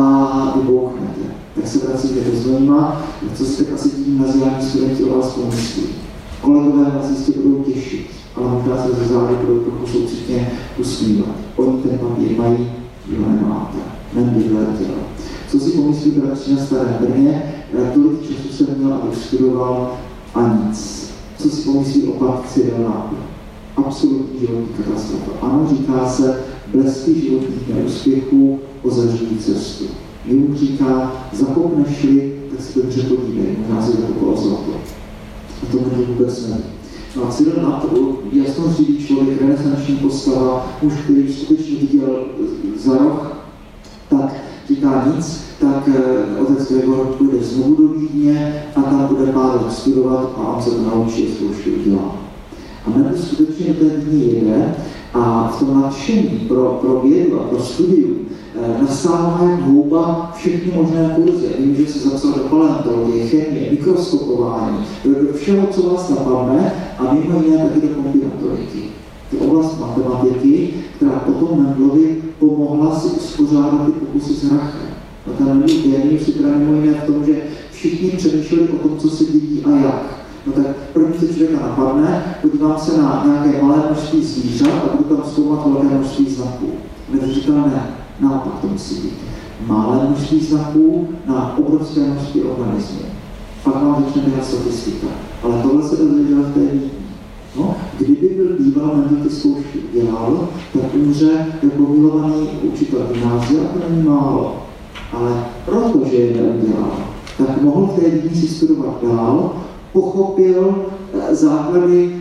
a vybouchnete. Tak se vracíte do zlýma, co si tak asi tím nazývají studenti o vás pomyslí. Kolegové vás jistě budou těšit, ale možná se ze zády budou trochu soucitně usmívat. Oni ten papír mají, jo nemáte. Mendel vyletěl. Co si pomyslí bratři na Starém Brně, tolik času jsem měl, abych studoval a nic. Co si pomyslí o pak Cyrilnáku? Absolutní životní katastrofa. Ano, říká se, blesky životních neúspěchů ozaří cestu. Jung říká, zakopneš-li, tak si dobře podívej, možná si zakopalo zlato. A to mě vůbec neví. No a Cyril jasnozřivý člověk, renesanční postava, muž, který skutečně viděl za roh, tak říká nic, tak otec Gregor půjde znovu do Vídně a tam bude pár let studovat a on se to naučí a zkoušky udělá. A Mendel skutečně do té Vídně jede a v tom nadšení pro vědu a pro studium nasáhla jak houba všechny možné kurzy. Vím, že se zapsal do paleontologie, chemie, mikroskopování, do všeho, co vás napadne a mimo jiné taky do kombinatoriky. To oblast matematiky, která potom Mendelovi pomohla si uspořádat ty pokusy s hrachem. A ten Mendel génius si teda mimo jiné v tom, že všichni přemýšleli o tom, co se dějí a jak. No tak první se člověka napadne, podívám se na nějaké malé množství zvířat a budu tam zkoumat velké množství znaků. Mendel říkal ne, naopak to musí být. Malé množství znaků na obrovské množství organismů. Pak vám začne běhat statistika. Ale tohle se dozvěděl v té Vídni. No, kdyby byl býval Mendel ty zkoušky dělal, tak umře jako milovaný učitel gymnázia a to není málo. Ale protože je neudělal, tak mohl v té Vídni si studovat dál, pochopil základy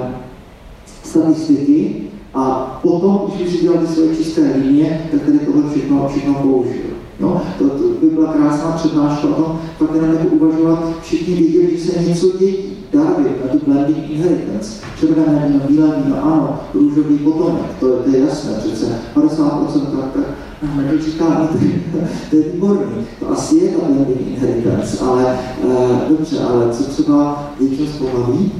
statistiky a potom, když si dělal ty svoje čisté linie, tak tady tohle všechno použil. No, to by byla krásná přednáška o tom, pak jenom jako uvažovat, všichni viděli, že se něco dějí. Darwin, a tu blending inheritance, červené víno, bílé víno, ano, růžový potomek, to je jasné přece, 50% tak Mendel říká, to je výborný, to asi je ta blending inheritance, ale dobře, ale co třeba většinou z pohlaví,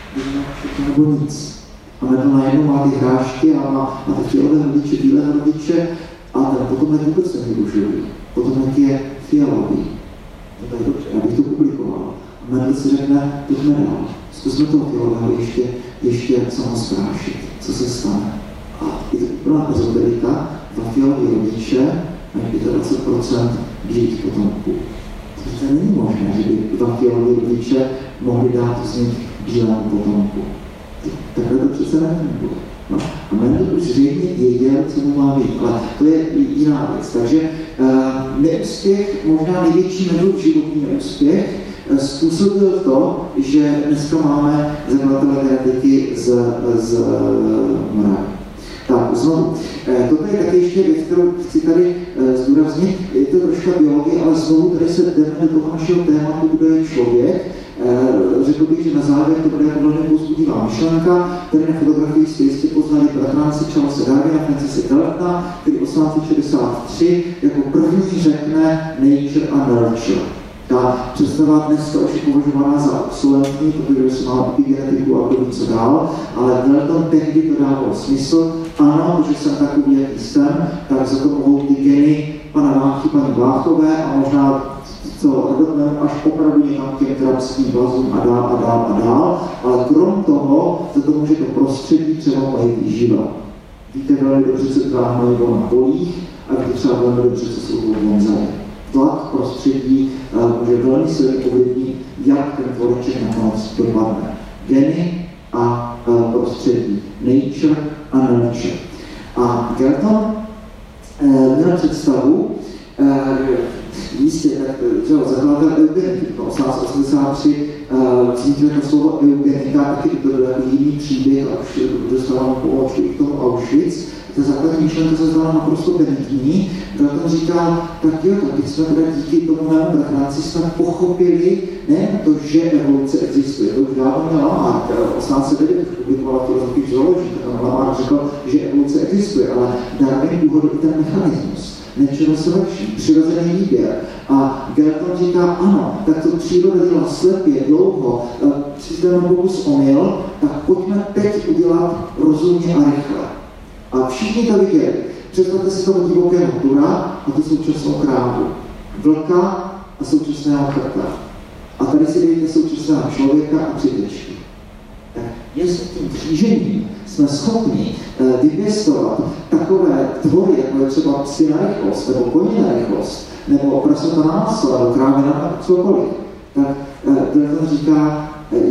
nebo nic. A Mendel najednou má ty hrášky a má ty fialové rodiče, bílé rodiče a ten potomek vůbec není růžový, potomek je fialový. To je dobře, já bych to publikoval. Mendel si řekne, pojďme dál, zkusme toho fialového ještě samosprášit, co se stane. A je to úplná ezoterika, dva fialové rodiče mají 25% bílých potomků. To není možné, že by dva fialové rodiče mohli dát z nich bílému potomku. Takhle to přece nebude. No. A Mendel už zřejmě věděl, co mu má být, ale to je jiná věc. Takže neúspěch, možná největší Mendelův životní neúspěch, způsobil to, že dneska máme zakladatele genetiky z Moravy. Tak, znovu. Toto je taky ještě věc, kterou chci tady zdůraznit. Je to troška biologie, ale znovu tady se jdeme do toho našeho tématu, kdo je člověk. Řekl bych, že na závěr to bude jako velmi povzbudivá myšlenka, který na fotografii jste jistě poznali bratranci Charlesa Darwina, Francise Galtona, který 1863 jako první řekne nature a nurture. Ta představa dneska už je považovaná za obsolentní, protože se má epigenetiku a kdo ví co dál, ale Galton tehdy to dávalo smysl. Ano, protože jsem takový, jaký jsem, tak za to mohou ty geny pana Váchy, paní Váchové a možná co rodotnému až opravdu někam k těm krabským vazům a dál, ale krom toho za to může to prostředí třeba moje výživa. Víte velmi dobře, co třeba hnojivo na polích a víte třeba velmi dobře, co jsou bonzaje. Tlak prostředí může velmi silně ovlivnit, jak ten tvoreček nakonec dopadne. Geny a prostředí. Nature a nurture. A Galton měl představu, jistě, tak zakladatel eugeniky, 1883 vznikne to slovo eugenika, taky to byl jako jiný příběh, a už dostávám pomočku i k tomu Auschwitz. Ta základní myšlenka se zdala naprosto benigní, protože tam říkal, tak jo, tak jsme teda díky tomu mému bratranci jsme pochopili nejen to, že evoluce existuje, to už dávno měl Lamarck, 1809 publikovala filozofii zoologie, tak Lamarck řekl, že evoluce existuje, ale Darwin uhodl i ten mechanismus. Natural selection, přirozený výběr. A Galton říká, ano, tak to příroda dělá slepě, dlouho, systém pokus omyl, tak pojďme teď udělat rozumně a rychle. A všichni to viděli. Představte si toho divokého tura a tu současnou krávu. Vlka a současného krta. A tady si dejte současného člověka a přitečky. Tak jestli tím křížením jsme schopni vypěstovat takové tvory, jako je třeba psy na rychlost, nebo koní na rychlost, nebo prasata na maso, nebo krávy na cokoliv, tak Galton říká,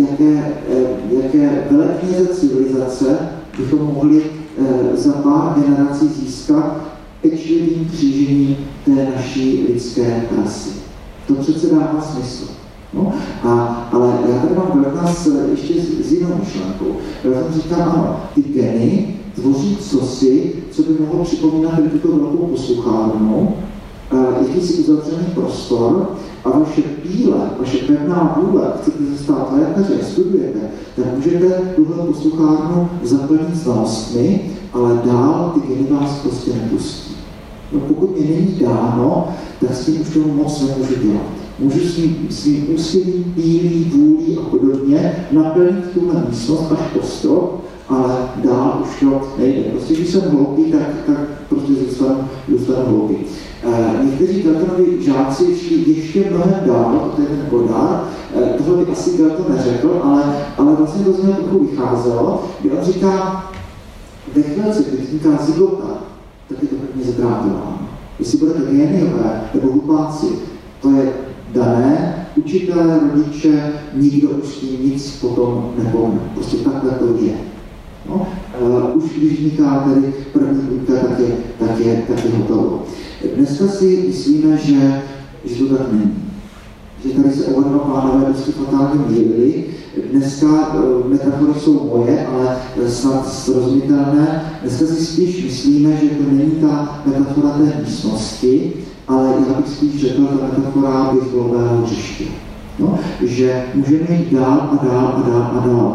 jaké velekněze civilizace bychom mohli za pár generací získat pečlivým křížením té naší lidské rasy. To přece dává smysl. No, ale já tady mám Galtona ještě s jinou myšlenkou. Galton říká, ano, ty geny tvoří cosi, co by mohlo připomínat tuto velkou posluchárnu, jakýsi uzavřený prostor a vaše píle, vaše pevná vůle, chcete se stát lékaři a studujete, tak můžete tuhle posluchárnu zaplnit znalostmi, ale dál ty geny vás prostě nepustí. No, pokud mě není dáno, tak s tím už tomu moc nemůžu dělat. Můžu svým úsilím, pílí, vůlí a podobně naplnit tuhle místnost až po strop, ale dál už to nejde. Prostě když jsem hloupý, tak prostě zůstanu hloupý. Někteří Galtonovi žáci šli ještě mnohem dál, to je ten Godard, tohle by asi Galton neřekl, ale vlastně to z něho trochu vycházelo, kdy on říká, ve chvíli, kdy vzniká zygota, tak je to první zdrátováno. Jestli budete géniové nebo hlupáci, to je dané, učitelé, rodiče, nikdo už s tím nic potom nepomne. Prostě takhle to je. No, už když vzniká tedy první buďka, tak je hotovo. Dneska si myslíme, že to tak není. Že tady se oba dva pánové dosti fatálně mýlili. Dneska metafory jsou moje, ale snad srozumitelné. Dneska si spíš myslíme, že to není ta metafora té místnosti, ale já bych spíš řekl ta metafora baseballového hřiště. No, že můžeme jít dál a dál a dál a dál.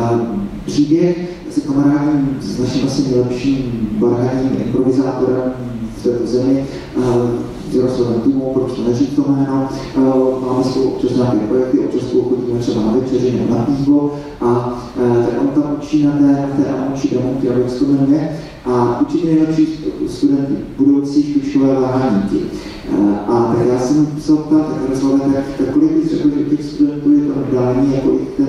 Příběh se kamarádím s naším asi nejlepším barhaním improvizátorem v této zemi, Jaroslavem Tumou, proč to neříct to jméno, máme spolu občas nějaké projekty, občas spolu chodíme třeba na večeři nebo na pivo a tak on tam učí na té Amonči Damonky, jak se to jmenuje, a učí nejlepší studenty, budoucí špičkové váhaníky. A tak já jsem se ptal, tak Jaroslave, tak kolik bych řekl, že těch studentů je tam dání, jako i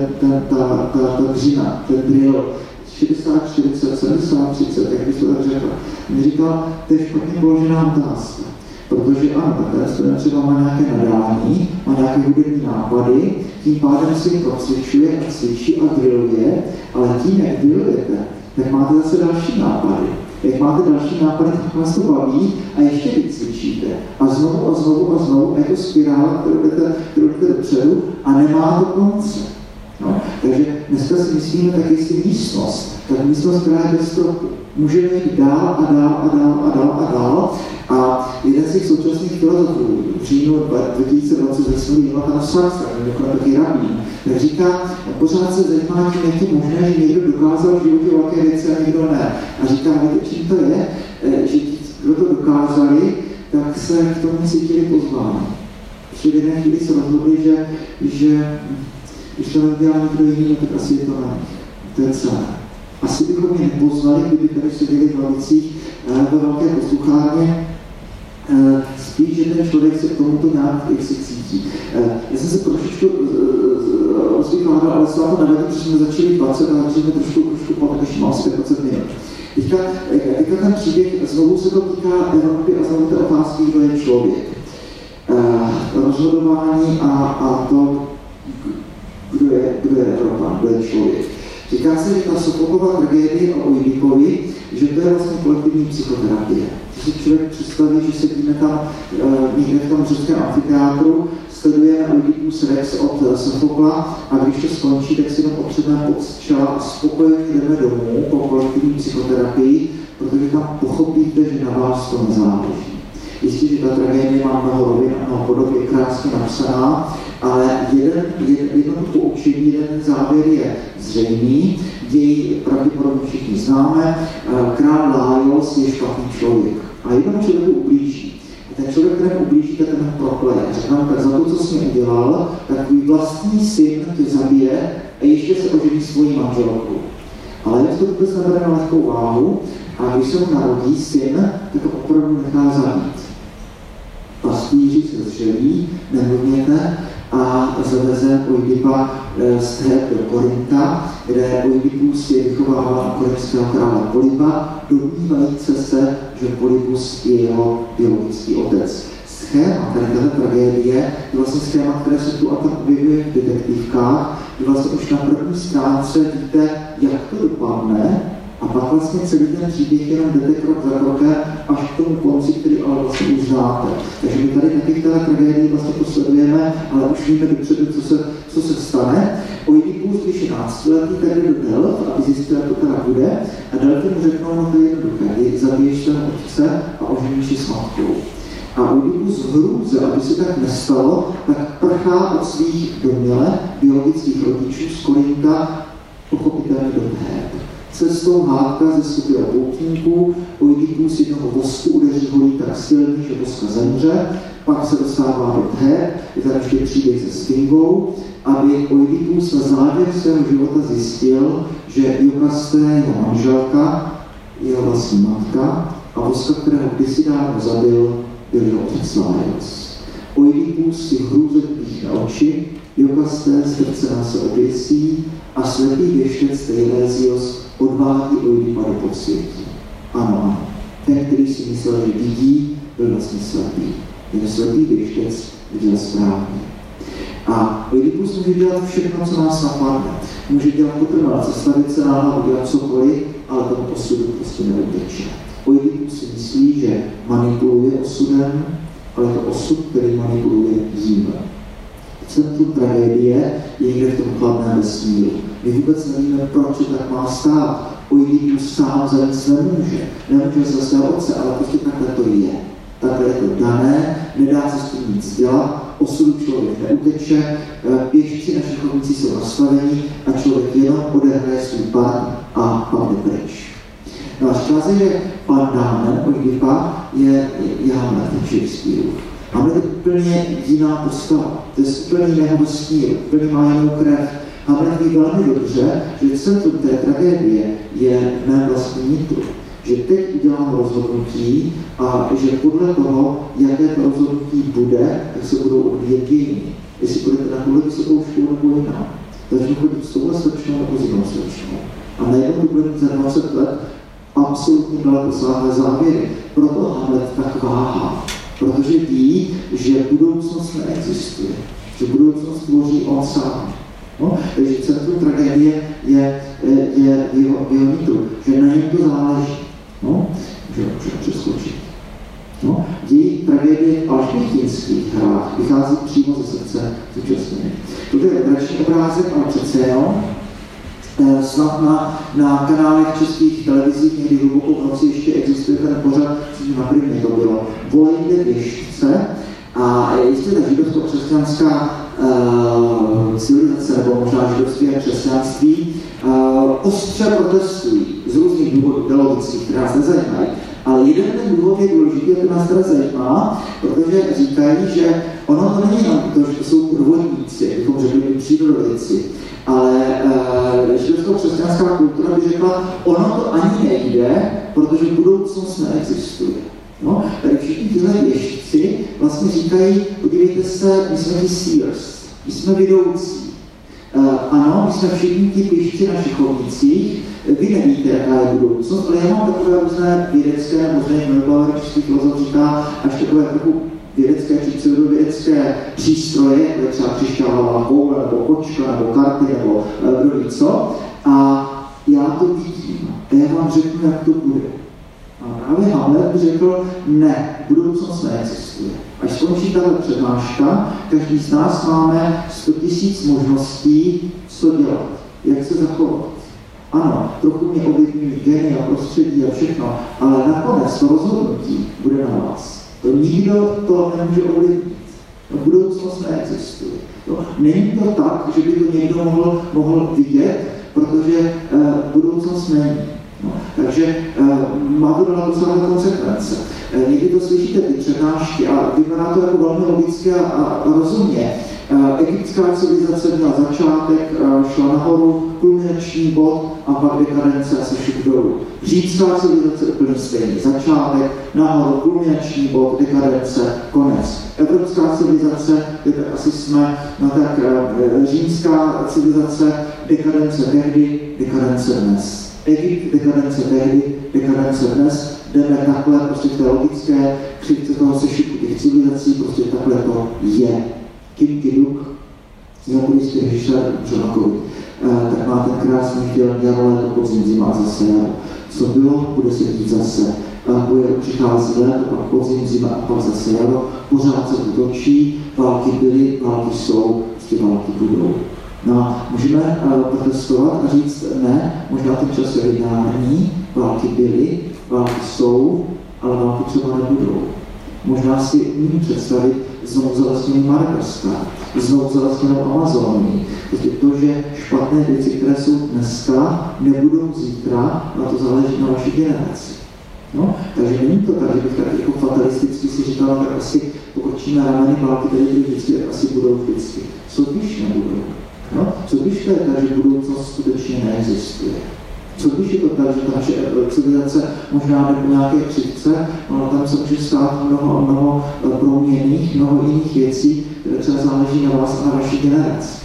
ta dřina, ten drill, 60, 40, 70, 30, jak bych to tak řekl. Mě říkal, to je špatně položená otázka. Protože ano, ten student třeba má nějaké nadání, má nějaké hudební nápady, tím pádem si to cvičuje a cvičí a drilluje, ale tím, jak drillujete, tak máte zase další nápady. Jak máte další nápady, tak vás to baví a ještě víc cvičíte. A znovu a znovu a znovu, jako spirála, kterou jdete dopředu a nemá to konce. No, takže dneska si myslíme tak, jestli místnost, tak místnost, která je bez stropu. Můžeme jít dál a dál a dál a dál a dál. A jeden z těch současných filozofů v říjnu 2020 zasnul Jonathana Swartza, který taky rabín, tak říká, pořád se zajímá tím, jak je možné, že někdo dokázal v životě velké věci a někdo ne. A říká, víte, čím to je, že ti, kdo to dokázali, tak se k tomu cítili pozváni. Při jedné chvíli se rozhodli, že když to nedělá někdo jiný, tak asi je to na nich. To je celé. Asi bychom je nepozvali, kdyby tady seděli v lavicích ve velké posluchárně, spíš, že ten člověk se k tomuto nějak si cítí. Já jsem se trošičku rozvykládal, ale se vám to nevadí, protože jsme začali 20 a začali trošku pak, když mám asi 20 minut. Teďka ten příběh, znovu se to týká Evropy a znovu té otázky, kdo je člověk. Rozhodování a to, kdo je Evropa, kdo je člověk. Říká se, že ta Sofoklova tragédie o Oidipovi, že to je vlastně kolektivní psychoterapie. Když si člověk představí, že sedíme tam někde v tom řeckém amfiteátru, sledujeme Oidipus Rex od Sofokla a když to skončí, tak si tam potřebujeme pod čela a spokojeně jdeme domů po kolektivní psychoterapii, protože tam pochopíte, že na vás to nezáleží. Jistě, že ta tragédie má mnoho rovin a mnoho podob, je krásně napsaná, ale jedno poučení, jeden závěr je zřejmý, děj pravděpodobně všichni známe, král Laios je špatný člověk a jednomu člověku ublíží. A ten člověk, kterému ublíží, tak ten ho prokleje. Řekne, tak za to, co jsi mi udělal, tak tvůj vlastní syn tě zabije a ještě se ožení svojí manželkou. Ale to vůbec nebere na lehkou váhu a když se mu narodí syn, tak ho opravdu nechá zabít. Pastýři se zželí, nemluvněte, a zaveze Oidipa z Theb do Korinta, kde Oidipus je vychováván korinského krále Polyba, domnívající se, že Polybus je jeho biologický otec. Schéma této tragédie je vlastně schéma, které se tu a tam objevuje v detektivkách, kdy vlastně už na první stránce víte, jak to dopadne, a pak vlastně celý ten příběh jenom jdete krok za krokem až k tomu konci, který ale vlastně už znáte. Takže my tady taky v té tragédii vlastně posledujeme, ale už víme dopředu, co se stane. Oidipus, když je 12letý, tak jde do Delf, aby zjistil, jak to teda bude. A Delfy mu řeknou, no to je jednoduché, zabiješ ten otce a oženíš ji s matkou. A Oidipus v hrůze, aby se tak nestalo, tak prchá od svých domněle biologických rodičů z Korinta pochopitelně do Theb. Cestou hádka ze skupiny poutníků, Oidipus jednoho vosku udeří holí tak silný, že voska zemře, pak se dostává do Theb, je tam ještě příběh se Sfingou, aby Oidipus na závěr svého života zjistil, že Iokaste, jeho manželka, jeho vlastní matka a voska, kterého kdysi dávno zabil, byl jeho otec Laios. Oidipus si hrůze píchne oči, Iokaste ztrcená se oběsí a slepý věštec Teiresios odvádí Oidipa do podsvětí. Ano, ten, který si myslel, že vidí, byl vlastně slepý. Jen slepý věštec viděl správně. A Oidipus může dělat všechno, co nás napadne. Může dělat potrvat, zastavit se na hlavu, dělat cokoliv, ale tomu osudu prostě neuteče. Oidipus si myslí, že manipuluje osudem, ale to osud, který manipuluje jím. Centrum tragédie je někde v tom chladném vesmíru. My vůbec nevíme, proč to tak má stát. Oidipus sám za nic nemůže. Nemůže za svého otce, ale prostě takhle to je. Takhle je to dané, nedá se s tím nic dělat, osudu člověk neuteče, pěšci na šachovnici jsou nastavení a člověk jenom odehraje svůj pán a pak jde pryč. No a říká se, že pandánem Oidipa je Hamlet v Shakespeareu. Hamlet je úplně jiná postava, to je úplně jiného vesmíru, úplně má jinou krev. Hamlet ví velmi dobře, že centrum té tragédie je v mém vlastním nitru. Že teď udělám rozhodnutí a že podle toho, jaké to rozhodnutí bude, tak se budou odvíjet dějiny. Jestli budete na tuhle vysokou školu nebo jiná. Takže chodit s touhle slečnou nebo s jinou slečnou. A najednou to bude mít za 20 let absolutně dalekosáhlé závěry. Proto Hamlet tak váhá. Protože ví, že budoucnost neexistuje. Že budoucnost tvoří on sám. No, takže centrum tragédie je v jeho nitru, že na něm to záleží. No, můžeme přeskočit. No, děj tragédie v alžbětinských hrách vychází přímo ze srdce současně. To je dračný obrázek, ale přece jenom. Snad na kanálech českých televizích někdy hluboko v noci ještě existuje ten pořad, na první to bylo Volejte pěšce. A jistě ta židovsko-křesťanská civilizace, nebo možná židovství a křesťanství, ostře protestují z různých důvodů teologických, které nás nezajímají. Ale jeden ten důvod je důležitý a to nás teda zajímá, protože říkají, že ono to není jenom to, že to jsou prvodníci, bychom řekli přírodovědci, ale židovsko-křesťanská kultura by řekla, ono to ani nejde, protože budoucnost neexistuje. No, tady všichni tyhle věštci vlastně říkají, podívejte se, my jsme ti seers, my jsme vedoucí. Ano, my jsme všichni ti pěšci na šichovnicích, vy nevíte, jaká je budoucnost, ale já mám takové různé vědecké, možná Neugebauer, český filozof říká, až takové trochu vědecké či pseudovědecké přístroje, jako je třeba křišťálová koule, nebo kočka, nebo karty, nebo kdo ví co. A vám řeknu, jak to bude. A právě Hamlet řekl, ne, budoucnost neexistuje. Až skončí tato přednáška, každý z nás máme 100 000 možností, co dělat, jak se zachovat. Ano, trochu mě ovlivňují geny a prostředí a všechno, ale nakonec to rozhodnutí bude na vás. To nikdo to nemůže ovlivnit. Budoucnost neexistuje. Není to tak, že by to někdo mohl vidět, protože budoucnost není. No, takže má to na to konsekvence. Někdy to slyšíte, ty přednášky, a vypadá to jako velmi logicky a rozumně. Egyptská civilizace měla začátek, šla nahoru, kulminační bod a pak dekadence a sešup dolů. Římská civilizace úplně stejný. Začátek, nahoru, kulminační bod, dekadence, konec. Evropská civilizace, kde asi jsme, no tak římská civilizace, dekadence tehdy, dekadence dnes. Egypt, dekadence tehdy, dekadence dnes, jdeme takhle, prostě v té logické křivce toho sešupu těch civilizací, prostě takhle to je. Kim Ki-duk, japonský režisér Černochovi, tak má ten krásný film Jaro, léto, podzim, zima a zase jaro. Co bylo, bude se dít zase. Přichází léto, pak podzim, zima a pak zase jaro. Pořád se to točí, války byly, války jsou, prostě války budou. No a můžeme protestovat a říct, ne, možná ten čas je lineární, války byly, války jsou, ale války třeba nebudou. Možná si umím představit znovu zalesněný Madagaskar, znovu zalesněnou Amazonii. Prostě to, že špatné věci, které jsou dneska, nebudou zítra, a to záleží na vaší generaci. No, takže není to tak, že bych tak jako fatalisticky si říkal, tak asi pokočíme rameny, války tady byly vždycky, tak asi budou vždycky. Co když nebudou? No, co když to je tak, že budoucnost skutečně neexistuje? Co když je to tak, že ta naše civilizace možná nebo nějaké křivce, ale tam se může stát mnoho proměnných, mnoho jiných věcí, které třeba záleží na vás a na vaší generaci.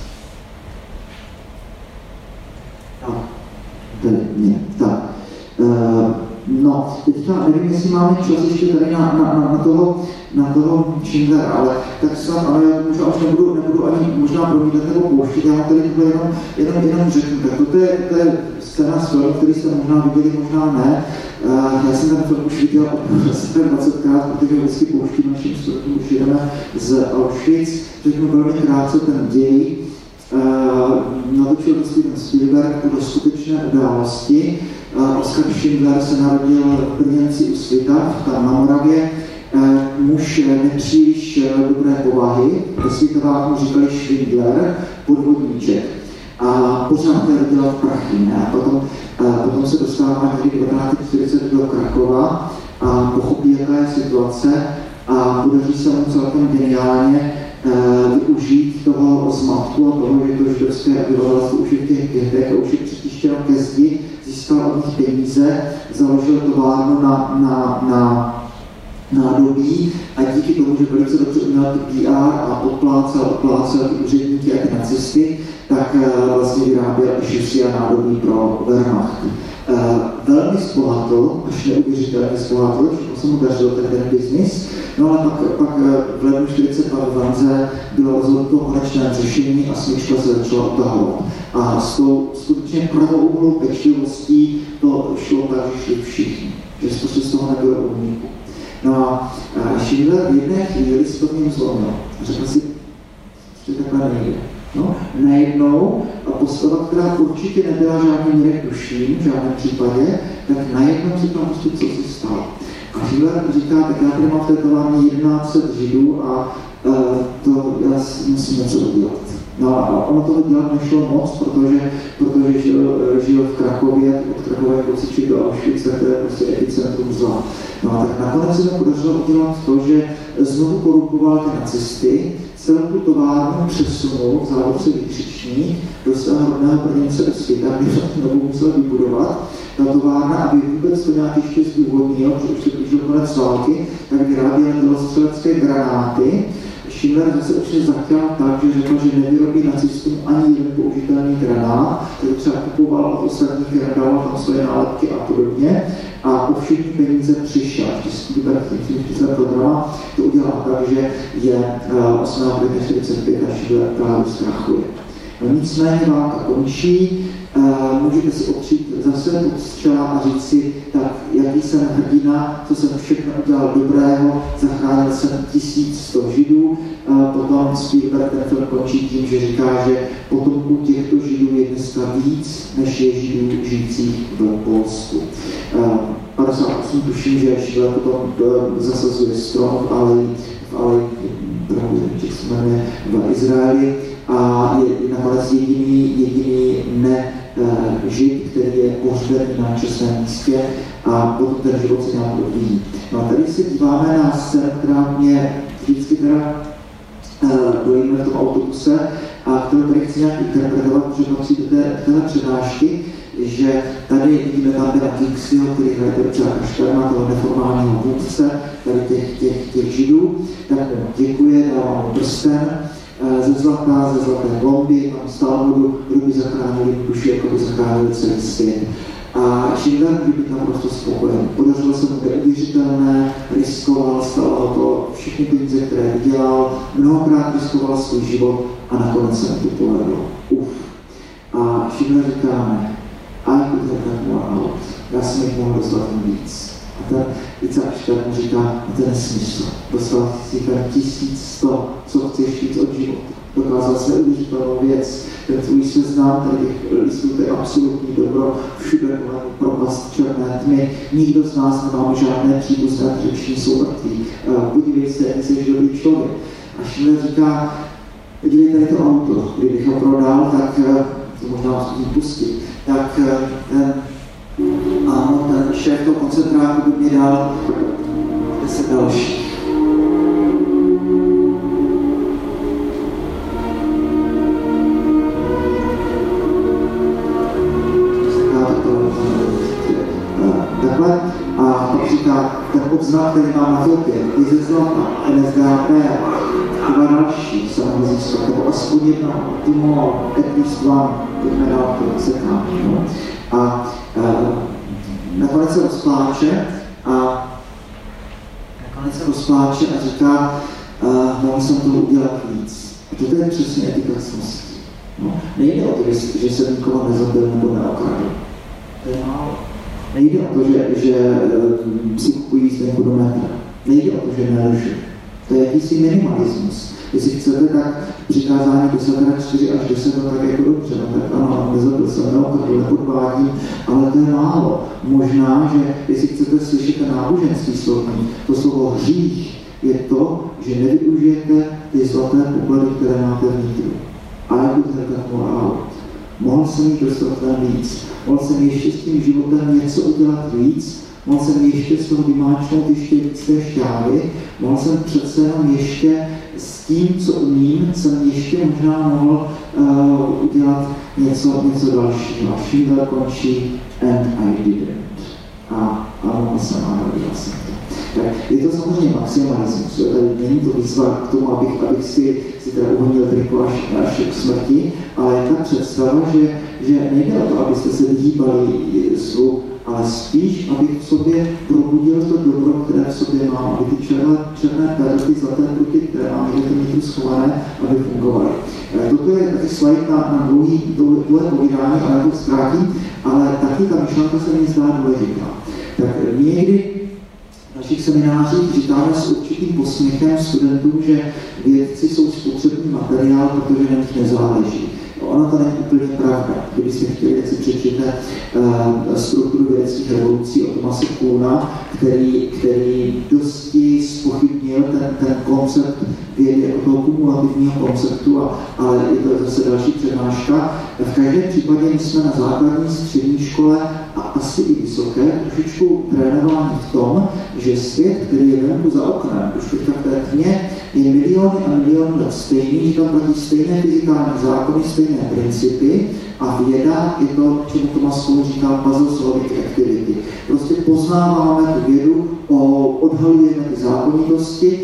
No, teďka nevím, jestli máme čas ještě tady na toho Schindlera, ale tak snad, ale možná už nebudu ani možná promítat nebo pouštět, já tady jenom řeknu, tak to je scéna z filmu, který jste možná viděli, možná ne. Já jsem ten film už viděl 20krát, protože vždycky pouštím našim studentům, už jedeme z Auschwitz, řeknu velmi krátce ten děj. Natočil to Steven Spielberg do skutečné události. Oskar Schindler se narodil v Brněnci u Svitav, tam na Moravě. Muž nepříliš dobré povahy, ve Svitavách mu říkali Schindler, podvodníček. A pořád dělal v prachy, ne? A potom se dostává někdy 1940 do Krakova a pochopí, jaká je situace a podaří se mu celkem geniálně využít toho zmatku a toho, že to židovské obyvatelstvo už je v těch ghetech a už je přitištěno ke zdi, získal od nich peníze, založil továrnu na nádobí a díky tomu, že velice dobře uměl PR a odplácel ty úředníky a ty nacisty, tak vlastně vyráběl i šusy a nádobí pro Wehrmacht. Velmi zbohatl, až neuvěřitelně zbohatl, všechno se mu dařilo ten biznis, no ale pak v lednu 1942 v Vanze bylo rozhodnuto o konečném řešení a smyčka se začala otahovat. A s tou skutečně pravouhlou pečlivostí to šlo tak, že šli všichni, že prostě z toho nebylo úniku. No a Schindler v jedné chvíli se to v něm zlomil. Řekl si, že takhle nejde. No, najednou postava, která určitě nebyla žádným Mirek Duším, v žádném případě, tak najednou se tam prostě co si stalo. A Schindler říká, tak já tady mám v té továrně 1100 Židů a to já musím něco udělat. No a ono toho dělat nešlo moc, protože žil v Krakově, od Krakové kosiček do Auschwitz, tak to je prostě epicentrum zla. No a tak nakonec se mu podařilo udělat to, že znovu korumpoval ty nacisty, celou tu továrnu přesunul v závodce výkřičník do svého rodného Brněnce do světa, kde znovu musel vybudovat. Ta továrna, aby vůbec to nějak ještě zdůvodnil, protože už se blížil konec války, tak vyráběl dělostřelecké granáty. Schindler zase určitě zachtěl tak, že řekl, že nevyrobí nacistům ani jeden použitelný granát, který třeba kupoval od ostatních, dával tam svoje nálepky a podobně. A po všechny peníze přišel. Český programa to udělal tak, že je 1845 a Schindler právě zkrachuje. Nicméně válka končí, můžete si opřít zase pod čela a říct si, tak jaký jsem hrdina, co jsem všechno udělal dobrého, zachránil jsem 1100 Židů, potom Spielberg ten film končí tím, že říká, že potom u těchto Židů je dneska víc, než je Židů žijících v Polsku. 58 tuším, že Schiller potom zasazuje strom v Aleji v Izraeli a je nakonec jediný Žid, který je pohřbený na čestném místě a potom ten život se nějak odvíjí. No a tady se díváme na scénu, která mě vždycky teda dojíme v tom autobuse a kterou tady chci nějak interpretovat, protože patří do téhle přednášky, že tady vidíme tam Bena Kingsleyho, který hraje Richarda Ashterna, toho neformálního vůdce, tady těch Židů, tak mu děkuje, dává mu prsten ze zlaté blomby, tam stál vodu, kdo by zachránili duši, jako by zachránili celý svět. A Schindler by být naprosto spokojen. Podařilo se mu neuvěřitelné, riskoval, stalo to všechny peníze, které vydělal, mnohokrát riskoval svůj život a nakonec se mu to povedlo. A Schindler říká ne. A jak to tak mohl, já jsem jich mohl dostat víc. A ten Richard Ashterna říká, to je nesmysl. Dostal si ten 1100, co chceš víc od života. Dokázal se neuvěřitelnou věc. Ten tvůj seznam, tady těch listů, to je absolutní dobro, všude kolem propast černé tmy. Nikdo z nás nemáme žádné příbuzné, protože všichni jsou mrtví. Podívej se, jak jsi dobrý člověk. A Schiller říká, podívej tady to auto, kdybych ho prodal, tak to možná musím pustit, tak ten šéf toho koncentráku by mě dal 10 dalších. Takhle. A pak říká, ten odznak, který mám na topě, je ze zlata, NSDAP, dva další se nám získat, nebo aspoň jedno, ty mohou, at least one, pojďme dál, to se tam. A nakonec se rozpláče a říká, mohl jsem toho udělat víc. A to je přesně etika cnosti. No, nejde o to, že jsem nikoho nezabil nebo neokradl. To je málo. Nejde o to, že si kupují jízdenku do metra. Nejde o to, že nelžu. To je jakýsi minimalismus. Jestli chcete, tak přikázání desatera 4 až 10, tak jako dobře, no tak ano, nezabil jsem, neokradl, nepodvádím, ale to je málo. Možná, že jestli chcete slyšet ten náboženský slovní, to slovo hřích je to, že nevyužijete ty zlaté poklady, které máte vnitru. A jak budete tak morálu? Mohl jsem jít dostat víc, mohl jsem ještě s tím životem něco udělat víc, mohl jsem ještě z toho vymáčnout ještě víc té šťávy, mohl jsem přece jenom ještě s tím, co umím, jsem ještě možná mohl udělat něco dalšího. A Schindler končí and I didn't. A mohl jsem a nedělal jsem to. Tak je to samozřejmě maximalismus, není to výzva k tomu, abych si teda uhonil triko až k smrti, ale je ta představa, že nejde o to, abyste se vyhýbali zlu, ale spíš, abych v sobě probudil to dobro, které v sobě mám, aby ty černé perly, zlaté pruty, které mám někde vnitru schované, aby fungovaly. Toto je taky slide na dlouhé povídání, ale to zkrátím, ale taky ta myšlenka se mi zdá důležitá. Tak někdy v našich seminářích říkáme s určitým posměchem studentům, že vědci jsou spotřební materiál, protože na nich nezáleží. Ono to není úplně pravda. Kdybyste chtěli, jak si přečtěte strukturu vědeckých revolucí od Thomase Kuhna, který dosti zpochybnil ten koncept vědy jako toho kumulativního konceptu, ale je to zase další přednáška. V každém případě my jsme na základní, střední škole a asi i vysoké trošičku trénováni v tom, že svět, který je venku za oknem, už teďka v té tmě, je miliony a miliony let stejný, že tam platí stejné fyzikální zákony, stejné principy a věda je to, čemu Thomas Kuhn říkal puzzle-solving activity. Prostě poznáváme tu vědu, odhalujeme ty zákonitosti,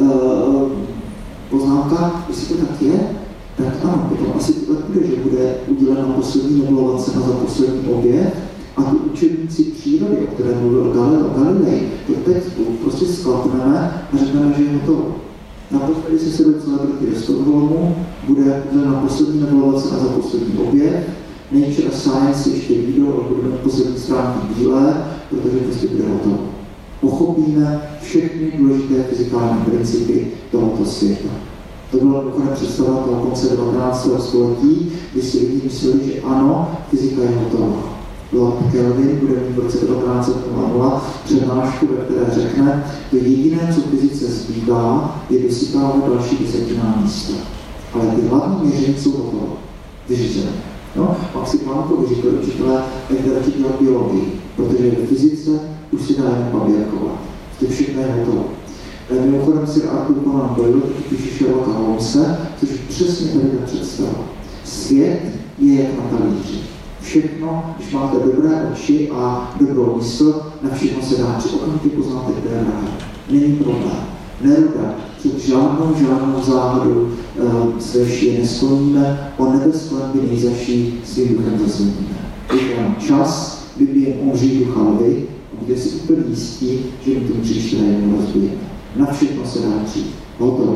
poznámka, jestli to tak je, tak ano, potom asi to tak bude, že bude udělena poslední Nobelová cena za poslední objev a tu učebníci přírody, o které mluvil Galilei, to textu prostě sklapneme a řekneme, že je hotovo. Naposledy se do celebrity ve Stockholmu bude udělena poslední Nobelová cena za poslední objev, Nature a Science ještě výjdou, ale budeme poslední stránky bílé, protože prostě bude hotovo. Pochopíme všechny důležité fyzikální principy tohoto světa. To byla dokonce představa toho konce 19. století, kdy si lidi mysleli, že ano, fyzika je hotová. Lord Kelvin bude mít v roce 1900 přednášku, ve které řekne, že jediné, co fyzice zbývá, je dosypávat další desetinná místa. Ale ty hlavní měření jsou hotové, vyřízené. No, pak si Planck vyříkal učitelé, jak radši dělat biologii, protože ve fyzice už si dá jen paběrkovat. To všechno je hotovo. Mimochodem si Arthur Conan Doyle píše Sherlocka Holmese, což je přesně tady ta představa. Svět je jak na talíři. Všechno, když máte dobré oči a dobrou mysl, na všechno se dá při okamžitě poznáte, kde je vrah. Není problém. Neruda, před žádnou záhadu své šíje neskloníme, o nebe sklenby nejzaší svým duchem zasvětíme. Je nám čas, Biblie umří ducha lvy, a bude si úplně jistí, že my tomu příště jednou rozbijeme. Na všechno se dá přijít. Hotovo.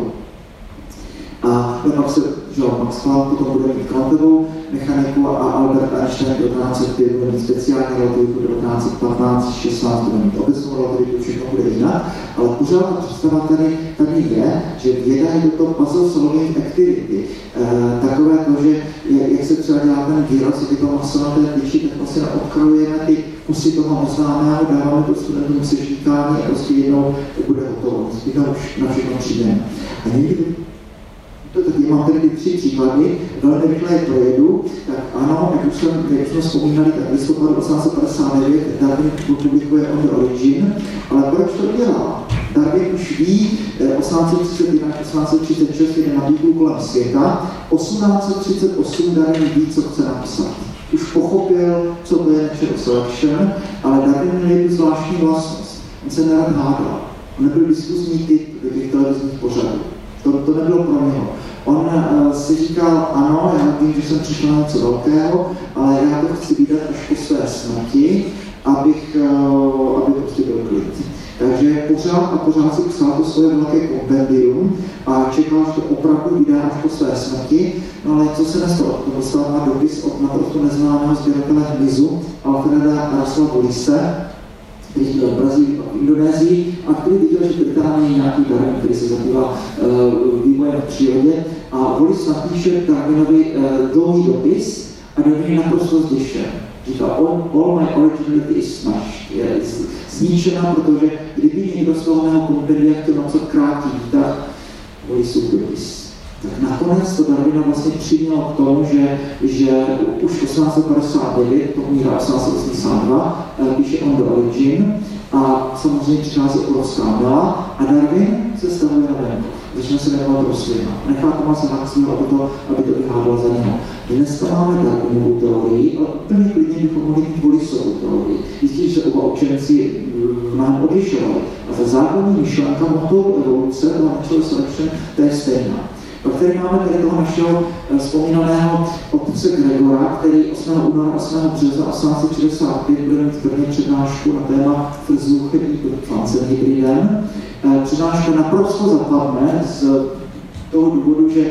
A pak se Max Planck potom bude mít kvantovou mechaniku a Albert Einstein 1905 bude mít speciální relativitu, 1915, 16 bude mít obecnou relativitu, všechno bude jinak, ale pořád ta představa tady je, že věda je to puzzle solving activity. Takové to, že jak se třeba dělá ten výraz, jak je to maso na té tyči, tak vlastně odkrojujeme ty kusy toho neznámého, dáváme to studentům sečítání a prostě jednou bude hotovo. Jednou už na všechno přijdeme. A někdy já mám tady ty 3 příklady, velmi rychle je projedu, tak ano, jak už jsme vzpomínali, tak listopadu 1859 Darwin publikuje On the Origin, ale proč to dělá? Darwin už ví, 1831 až 1836 jde na výklu kolem světa, 1838 Darwin ví, co chce napsat. Už pochopil, co to je natural selection, ale Darwin měl jednu zvláštní vlastnost. On se nerad hádal. On nebyl diskuzní typ do těch televizních pořadů. To nebylo pro něho. On si říkal, ano, já vím, že jsem přišel na něco velkého, ale já to chci vydat až po své smrti, aby to prostě byl klid. Takže pořád si psal to svoje velké kompendium a čekal, že to opravdu vydá až po své smrti, no ale co se nestalo? To dostal na dopis od naprosto neznámého sběratele hmyzu Alfreda Russella Wallise, který byl v Brazílii a v Indonésii a který viděl, že Británii je nějaký Darwin, který se zabývá vývojem v přírodě a Wallis napíše Darwinovi dlouhý dopis a Darwin je naprosto zděšen. Říká, all my originality is smashed, je zničena, protože kdyby někdo z toho mého kompendia chtěl napsat krátký výtah, Wallisův dopis. Tak nakonec to Darwina vlastně přimělo k tomu, že už 1859, to umírá 1882, píše On the Origin a samozřejmě přichází obrovská mela a Darwin se stavuje na venkov. Začne se věnovat rostlinám. Nechá Thomase Huxleyho, aby to vyhádal za něho. Dneska máme Darwinovou teorii, ale úplně klidně bychom mohli mít Wallisovou teorii. Jistě, že se oba učenci nám odlišovali. A ta základní myšlenka motoru evoluce, toho natural selection, to je stejná. Pak tady máme tady toho našeho vzpomínaného otce Gregora, který 8. února 8. března 1865 bude mít v Brně přednášku na téma Versuche mit Pflanzenhybriden. Přednáška naprosto zapadne z toho důvodu, že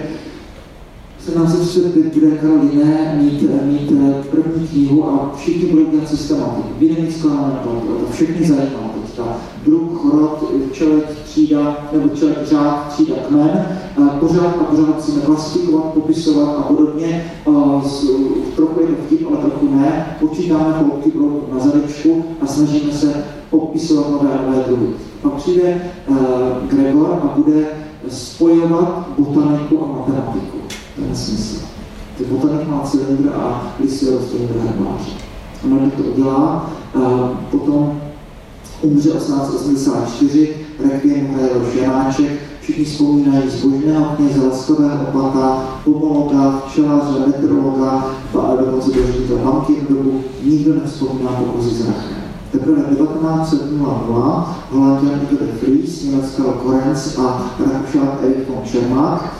1735 bude Karl Linné mít první knihu a všichni budou dělat systematiku. Vědemická metodika, to všechny zajímá teďka. Druh, rod, čeleď, třída, nebo čeleď, řád, třída, kmen. Pořád musíme klasifikovat, popisovat a podobně. Trochu je to vtip, ale trochu ne. Počítáme hloubky brouků na zadečku a snažíme se popisovat nové druhy. Pak přijde Gregor a bude spojovat botaniku a matematiku. To je smysl. Ty botanik má cylindr a listy rostlin do herbáře. Ona to udělá, potom umře 1884, Requiem Michail Janáček, všichni vzpomínají zbožného kněze, laskavého opata, pomologa, včelaře, meteorologa, a dokonce dožitého Lamkindobu, nikdo nevzpomíná pokusy s rachem. Teprve 1900 Holanďan Igor de Vries, německého Korenc a Rakušák Erik von Čermák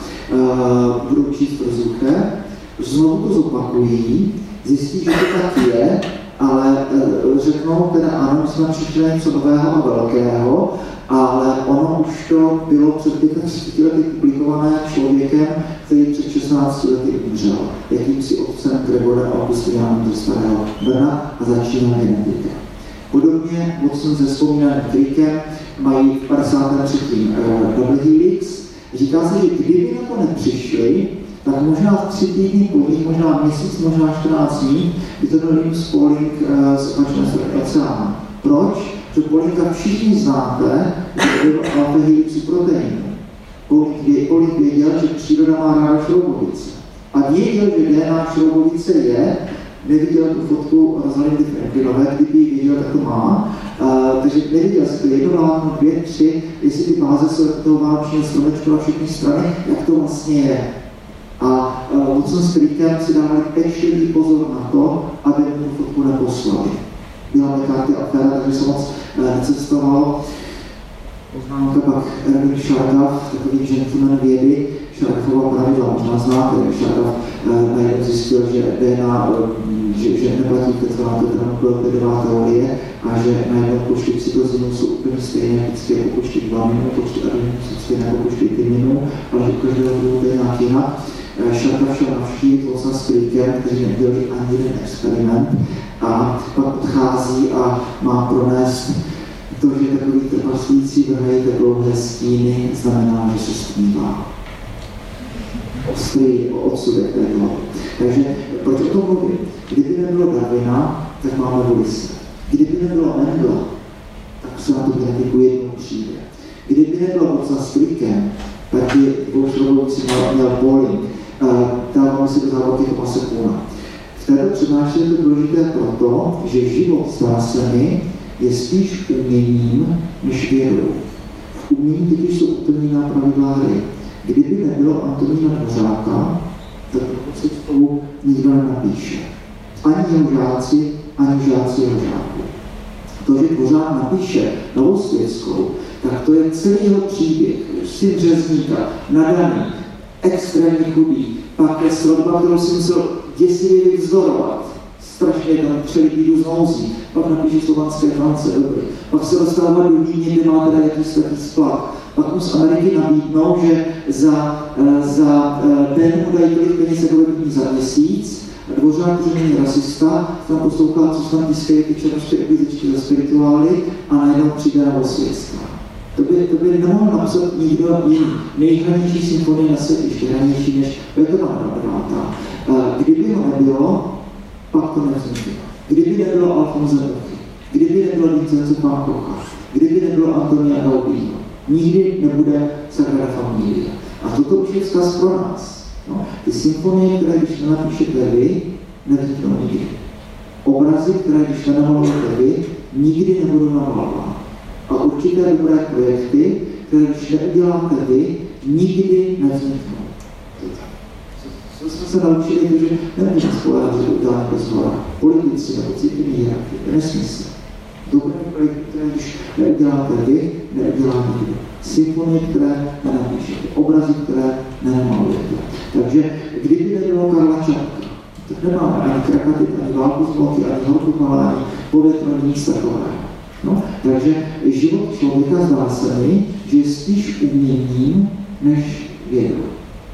budou číst Versuche, znovu to zopakují, zjistí, že to tak je ale řeknou teda ano, jsme přišli něco nového a velkého, ale ono už to bylo před 35 lety publikované člověkem, který před 16 lety umřel, jakýmsi otcem Gregorem Augustinianem ze Starého Brna a začínal genetikem. Podobně Watson se vzpomínaným Crickem mají v 53. double helix. Říká se, že kdyby na to nepřišli, tak možná 3 týdny po nich, možná měsíc, možná 14 dní, by to byl Linus Pauling z opačné strany oceánu. Proč? Protože Paulinga všichni znáte, že byl alfa helixu proteinu. Pauling věděl, že příroda má ráda šroubovice. A věděl, že DNA šroubovice je, neviděl tu fotku Rosalindy Franklinové, kdyby ji věděl, tak to má. Takže neviděl si to jedno vlákno, 2, 3, jestli ty báze jsou toho vánočního stromečku na všechny strany, jak to vlastně je. A Watson s Crickem si dávali pečlivý pozor na to, aby mu tu fotku neposlali. Byla McCarthy aféra, takže se moc necestovalo. Poznámka pak Erwin Chargaff, takový gentleman vědy, Chargaffova pravidla možná znáte, Chargaff najednou zjistil, že DNA, že neplatí tetrametylnukleotidová teorie a že najednou počty cytozinu jsou úplně stejné jako počty guaninu, počty adeninu jsou stejné jako počty tyminu, ale že každého druhu je nějak jinak. Chargaff šel navštívit Watsona s Crickem, kteří nedělali ani jeden experiment a pak odchází a má pronést to, že takový trpaslící vrhají dlouhé stíny, znamená, že se stmívá. Ostrý odsudek této. Takže proč o tom mluvím? Kdyby nebylo Darwina, tak máme Willise. Kdyby nebylo Mendela, tak se na to genetiku jednou přijde. Kdyby nebylo Watsona s Crickem, tak je dvoušroubovici měl Pauling. Dáváme si do závodky Thomase Kuhna. V této přednášce je to důležité proto, že život, zdá se mi, je spíš uměním než vědou. V umění totiž jsou úplně jiná pravidla hry. Kdyby nebylo Antonína Dvořáka, tak se spolu nikdo nenapíše. Ani jeho žáci, ani žáci jeho žáků. To, že Dvořák napíše Novosvětskou, tak to je celý jeho příběh. Syn řezníka, nadaný, extrémně chudý, pak je srodba, kterou si musel děsivě vzdorovat. Strašně tam přelipídu z nouzí, pak napíše Slovanské France, dobrý. Pak se dostává do Vídně, kde má teda jaký slepý splach. Pak mu z Ameriky nabídnou, že za den mu dají tolik peněz jako Vídní za měsíc. Dvořák, který není rasista, tam poslouchá, co se tam tiskají ty černošské ekvizičky za spirituály a najednou přijde Novosvětská. To by nemohl napsat nikdo jiný. Nejhranější symfonie na světě, ještě hranější než Beethovenova 9. Kdyby ho nebylo, pak to nevzniklo. Kdyby nebylo Alfonse Bochy, kdyby nebylo Vincenzo van Gogha, kdyby nebylo Antonia Gaudího, nikdy nebude Sagrada Familia. A toto už je vzkaz pro nás. No, ty symfonie, které když nenapíšete vy, nevzniknou nikdy. Obrazy, které když nenamalujete vy, nikdy nebudou namalovány. A určité dobré projekty, které když neuděláte vy, nikdy nevzniknou. Co jsme se naučili, že nemůžeme spolehat, že to uděláme bez hora. Politici nebo církevní hierarchie, to je nesmysl. Dobré projekty, které když neuděláte vy, neudělá nikdo. Symfonie, které nenapíšete, obrazy, které nenamalujete. Takže kdyby nebylo Karla Čapka, tak nemáme ani Krakatit, ani Válku z Bloky, ani Horku Malá, ani Povětro, nic takového. No, takže život člověka zdá se mi, že je spíš uměním než vědou.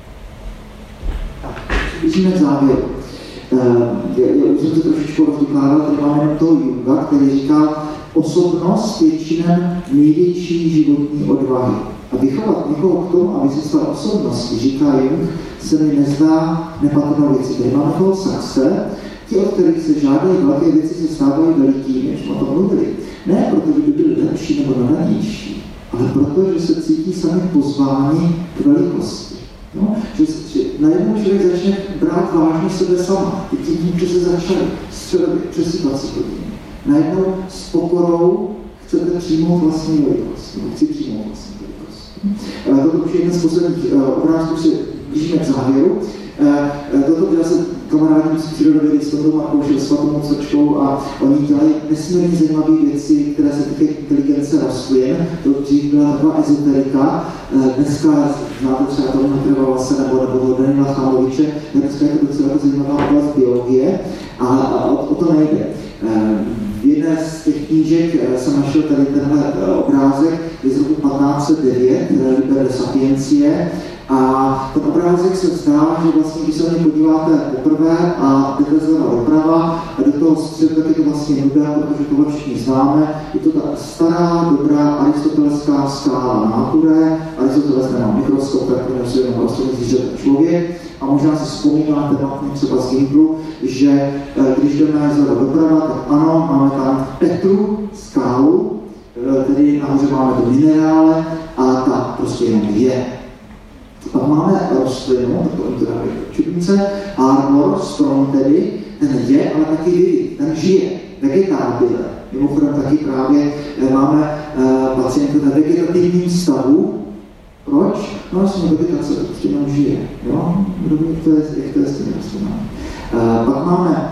Píšeme k závěru. Já jsem se trošičku rozdokládal, tady máme jenom toho Junga, který říká, osobnost je činem největší životní odvahy. A vychovat někoho k tomu, aby se stal osobností, říká Jung, se mi nezdá nepatrnou věci. Tady máme toho Saxe, ti, od kterých se žádají velké věci, se stávají velikými, než jsme o tom mluvili. Ne proto, že by byli lepší nebo nadanější, ale proto, že se cítí sami pozváni k velikosti. No, že najednou člověk začne brát vážně sebe sama. Teď tím, že se začali středově přesypat si hodiny. Najednou s pokorou chcete přijmout vlastní velikost. Nebo chci přijmout vlastní velikost. Toto už je jeden z posledních obrázků, se blížíme k závěru. Toto dělá se kamarádím z přírodovědy s Tondou Markou Šilsvatou Srčkou a oni dělají nesmírně zajímavé věci, které se týkají inteligence rostlin, to dřív byla taková ezoterika, dneska znáte třeba toho Petra Vase nebo toho Daniela Chámoviče, dneska je to docela zajímavá oblast biologie a o to nejde. V jedné z těch knížek jsem našel tady tenhle obrázek, je z roku 1509, Liber de Sapientie, a ten obrázek se zdá, že vlastně, když se na ně podíváte poprvé a jdete zleva doprava a do toho středu, tak je to vlastně nuda, protože tohle všichni známe. Je to ta stará, dobrá aristoteleská skála náture. Aristoteles nemá mikroskop, tak to je jenom rostliny, zvířata, člověk. A možná si vzpomínáte matně třeba z Gimplu, že když jdeme zleva doprava, tak ano, máme tam Petru skálu, tedy nahoře máme to minerále a ta prostě jenom je. Pak máme rostlinu, takovou teda čudnice, Arbor, strom tedy, ten je, ale taky viví, ten žije, vegetábile. Mimochodem taky právě máme pacienty na vegetativním stavu. Proč? No vlastně vegetace, to prostě jenom žije. Jo? Kdo ví, jak to je s tím rostlinami. Pak máme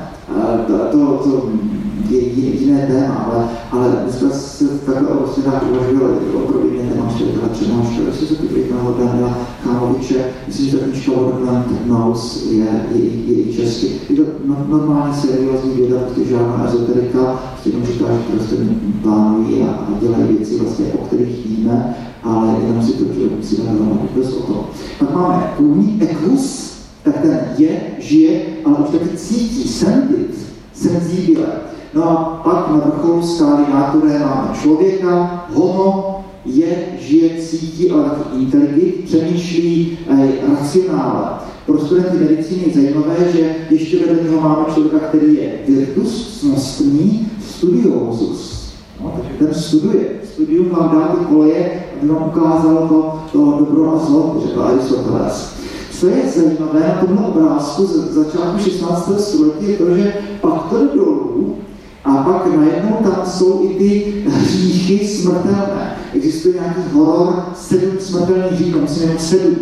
to je jiné téma, ale dneska se takhle o rostlinách uvažovali opravdu jiné téma, teda přednáška, jestli se podívají na Daniela Chámoviče, myslím, že ta knížka Wonderland Knows je i česky. Je to normálně seriózní věda, protože žádná ezoterika, prostě jenom říká, že prostě plánují a dělají věci, vlastně, o kterých víme, ale jenom si to člověk musí nadávat bez o to. Pak máme kůň, equus, tak ten je, žije, ale už taky cítí, senzibile. No a pak na vrcholu skály náture máme člověka, homo, je, žije, cítí, ale taky inteligent, přemýšlí racionále. Pro studenty medicíny je zajímavé, že ještě vedle něho máme člověka, který je virtus, cnostný, studiosus. No, takže ten studuje. Studium vám dá ty koleje, aby vám ukázalo to dobro a zlo, řekl Aristoteles. Co je zajímavé na tomhle obrázku z začátku 16. století je to, že pak to jde dolů a pak najednou tam jsou i ty hříchy smrtelné. Existuje nějaký horor 7 smrtelných hříchů, myslím jenom 7,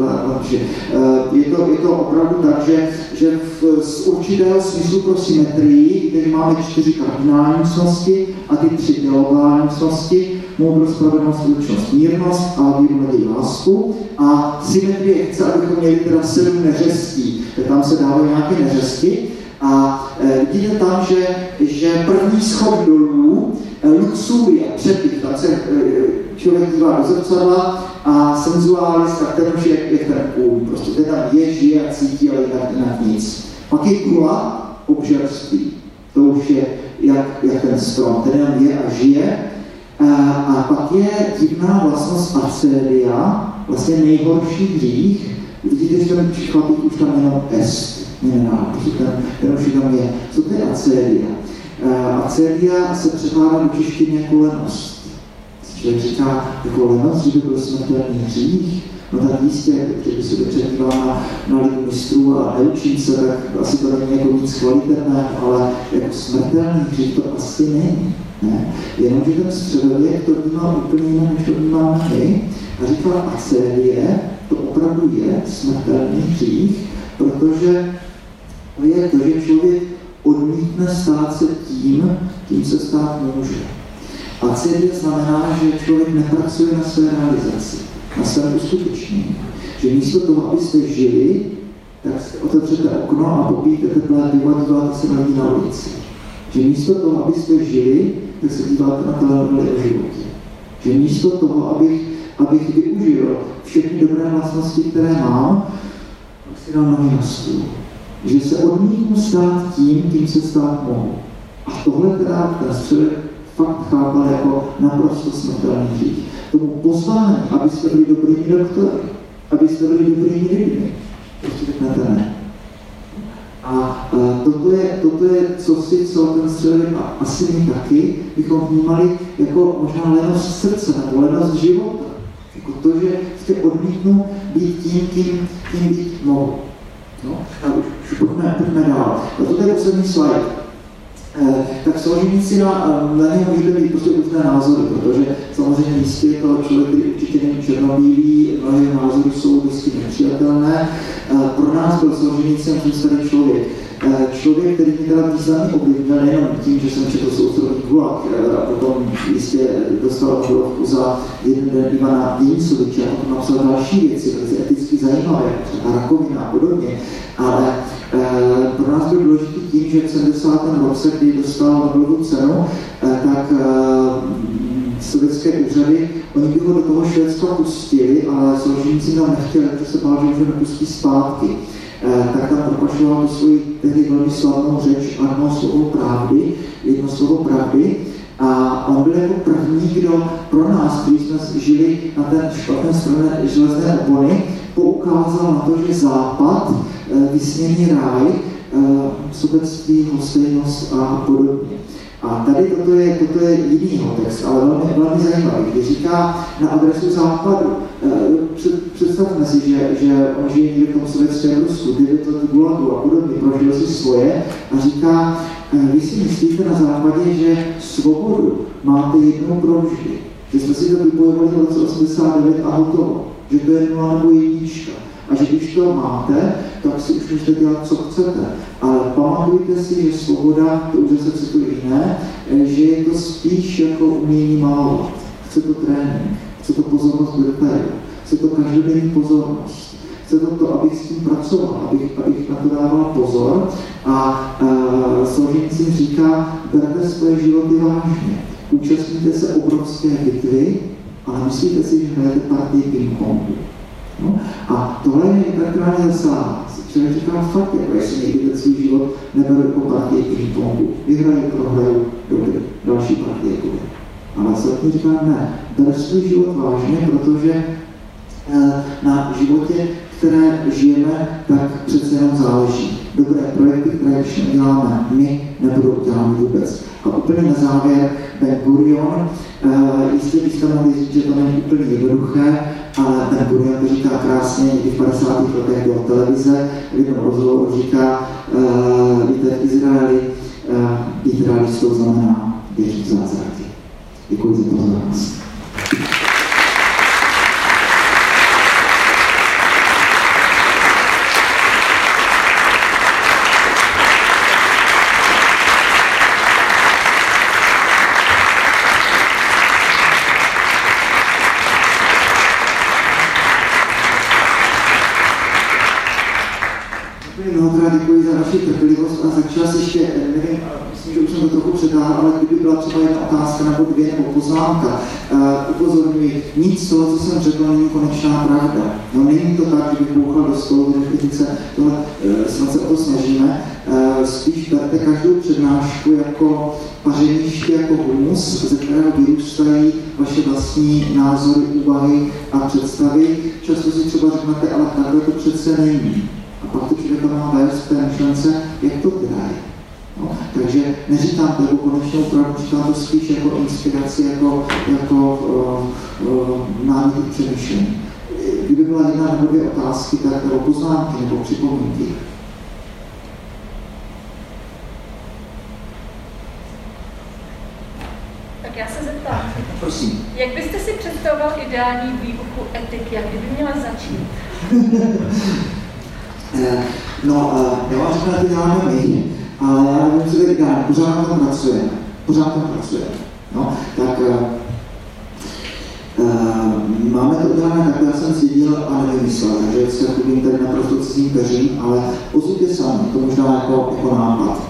je to opravdu tak, že z určitého smyslu pro symetrii, kde máme 4 kardinální cnosti a ty 3 dialogální cnosti, moudrost, spravedlnost, věčnost, mírnost a víru, naději, lásku. A symetrie chce, abychom měli teda 7 neřestí. Tam se dávají nějaké neřesti. A vidíte tam, že první schod dolů, luxuria, přepich, tam se člověk dívá do zrcadla a senzuális, tak ten už je ten kůň. Prostě ten tam je, žije a cítí, ale jinak nic. Pak je kula, obžerství. To už je jak ten strom, ten tam je a žije. A pak je divná vlastnost acelia, vlastně nejhorší hřích. Vidíte, že ten chlapík už tam jenom est, minerál, protože ten už tam je. Co to je acelia? Acelia se překládá do češtiny jako lenost. Člověk říká, jako lenost, že by byl smrtelný hřích, no tak jistě, kdyby se přepíval na ligu mistrů a neučím se, tak asi to není jako nic kvalitného, ale jako smrtelný hřích to asi není. Ne? Jenomže ten středověk to vnímal úplně jinak, než to vnímáme my. A říkal, acelie, to opravdu je smrtelný hřích, protože to je to, že člověk odmítne stát se tím se stát může. Acelie znamená, že člověk nepracuje na své realizaci, na svém uskutečnění. Že místo toho, abyste žili, tak si otevřete okno a popijete teplé pivo a díváte se na lidi na ulici. Že místo toho, abyste žili, tak se díváte na telenovely o životě. Že místo toho, abych využil všechny dobré vlastnosti, které mám, tak si dám nohy na stůl. Že se odmítnu stát tím se stát mohu. A tohle teda ten středek fakt chápal jako naprosto smrtelný hřích. Tomu pozvání, abyste byli dobrými doktory, abyste byli dobrými lidmi, prostě řeknete ne. A toto je cosi, co ten středek a asi my taky bychom vnímali jako možná lenost srdce nebo lenost života. Jako to, že jste odmítnu být tím být mohu. No, a už pojďme dál. A toto je poslední slide. Tak složenici na něho můžete mít prostě různé názory, protože samozřejmě jistě je to člověk, který určitě není černobílý, mnohé názory jsou dosti nepřijatelné. Pro nás byl složenicem ten starý člověk. člověk, který mě teda významně ovlivnil nejenom tím, že jsem četl Soustrový gulag a potom jistě dostal Nobelovku za jeden den Ivana Děnicoviče a potom napsal další věci, velice eticky zajímavé, třeba rakovina a podobně, ale pro nás byl důležitý tím, že v 70. roce, kdy dostal Nobelovu cenu, tak sovětské úřady, oni by ho do toho Švédska pustili, ale Solženicyn tam nechtěli, protože se bál, že už ho nepustí zpátky. Tak tam propašoval tu svoji tehdy velmi slavnou řeč jedno slovo pravdy. A on byl jako první, kdo pro nás, kteří jsme žili na té špatné straně železné opony, poukázal na to, že Západ, vysněný ráj, sobectví, lhostejnost a podobně. A tady toto je jinýho text, ale velmi zajímavý, kdy říká na adresu Západu. Představme si, že on žije někde v tom sovětském Rusku, 9 let gulagu a podobně, prožil si svoje a říká, vy si myslíte na Západě, že svobodu máte jednou provždy, že jsme si to vybojovali v roce 89 a hotovo, že to je 0 nebo 1. A že když to máte, tak si už můžete dělat, co chcete. Ale pamatujte si, že svoboda, to už zase cituji jiné, že je to spíš jako umění malovat. Chce to trénink, chce to pozornost do detailu, chce to každodenní pozornost. Chce to, abych s tím pracoval, abych na to dával pozor. A Solženicyn říká, berte svoje životy vážně. Účastníte se obrovské bitvy, ale myslíte si, že hrajete partii ping-pongu. No, a tohle je intelektuálně zasahá. Člověk říká fakt, jako jestli někdy ten svůj život neberu jako partii ping-pongu. Vyhraju, prohraju, dobrý, další partie bude. Ale Slotný říká ne, ber svůj život vážně, protože na životě, které žijeme, tak přece jenom záleží. Dobré projekty, které když neděláme my, nebudou děláme vůbec. A úplně na závěr Ben Gurion, jistě byste mohli říct, že to není úplně jednoduché, ale Ben Gurion to říká krásně, někdy v 50. letech do televize, v jednom rozhovoru říká, víte, v Izraeli být realistou znamená věřit v zázraky. Děkuji za pozornost. Mnohokrát děkuji za vaši trpělivost a za čas ještě, nevím, myslím, že už jsem to trochu předáhl, ale kdyby byla třeba jedna otázka nebo dvě nebo poznámka, upozorňuji, nic z toho, co jsem řekl, není konečná pravda. No, není to tak, že bych bouchal do stolu, do definice, tohle snad se o to snažíme. Spíš berte každou přednášku jako pařeniště, jako humus, ze kterého vyrůstají vaše vlastní názory, úvahy a představy. Často si třeba řeknete, ale takhle to přece není. A pak to člověka má vést v té myšlence, jak to teda je. No, takže neříkám to jako konečnou pravdu, říkám to spíš jako inspiraci, jako náměty k přemýšlení. Kdyby byla jedna nebo dvě otázky, tak nebo poznámky nebo připomínky. Tak já se zeptám. Prosím. Jak byste si představoval ideální výuku etiky, jak kdyby měla začít? Já vám řeknu, že to děláme my, ale já nevím, co to je ideální. Pořád tam pracujeme. No, tak máme to udělané tak, já jsem zdědil a nevymyslel, takže se chodím tady naprosto cizím peřím, ale posuďte sami, to možná jako nápad.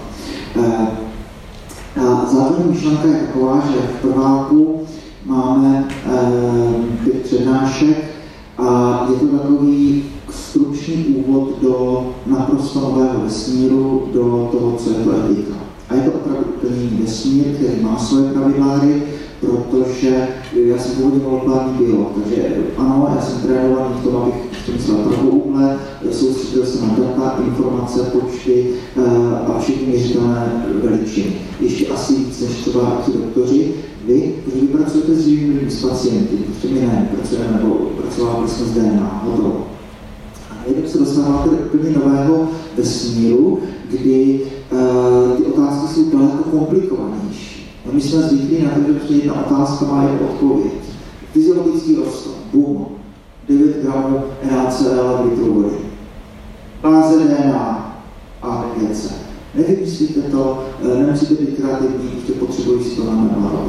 Základní myšlenka je taková, že v prváku máme 5 přednášek a je to takový stručný úvod do naprosto nového vesmíru, do toho, co je to etika. A je to opravdu úplný vesmír, který má svoje pravidláry, protože já jsem původně molekulární biolog, takže ano, já jsem trénovaný v tom, abych myslel prvoúhle, soustředil se na data, informace, počty a všechny měřitelné veličiny. Ještě asi víc než třeba ti doktoři. Vy, protože vy pracujete s živými lidmi, s pacienty, protože my ne, pracujeme nebo pracovali jsme s DNA, hotovo. A jednou se dostáváte do úplně nového vesmíru, kdy ty otázky jsou daleko komplikovanější. No, my jsme zvyklí na to, že jedna otázka má jako odpověď. Fyziologický rostlin, boom, 9 gramů NaCl litru vody. Báze DNA a GC. Nevymyslíte to, nemusíte být kreativní, ještě potřebují si to nabarvit.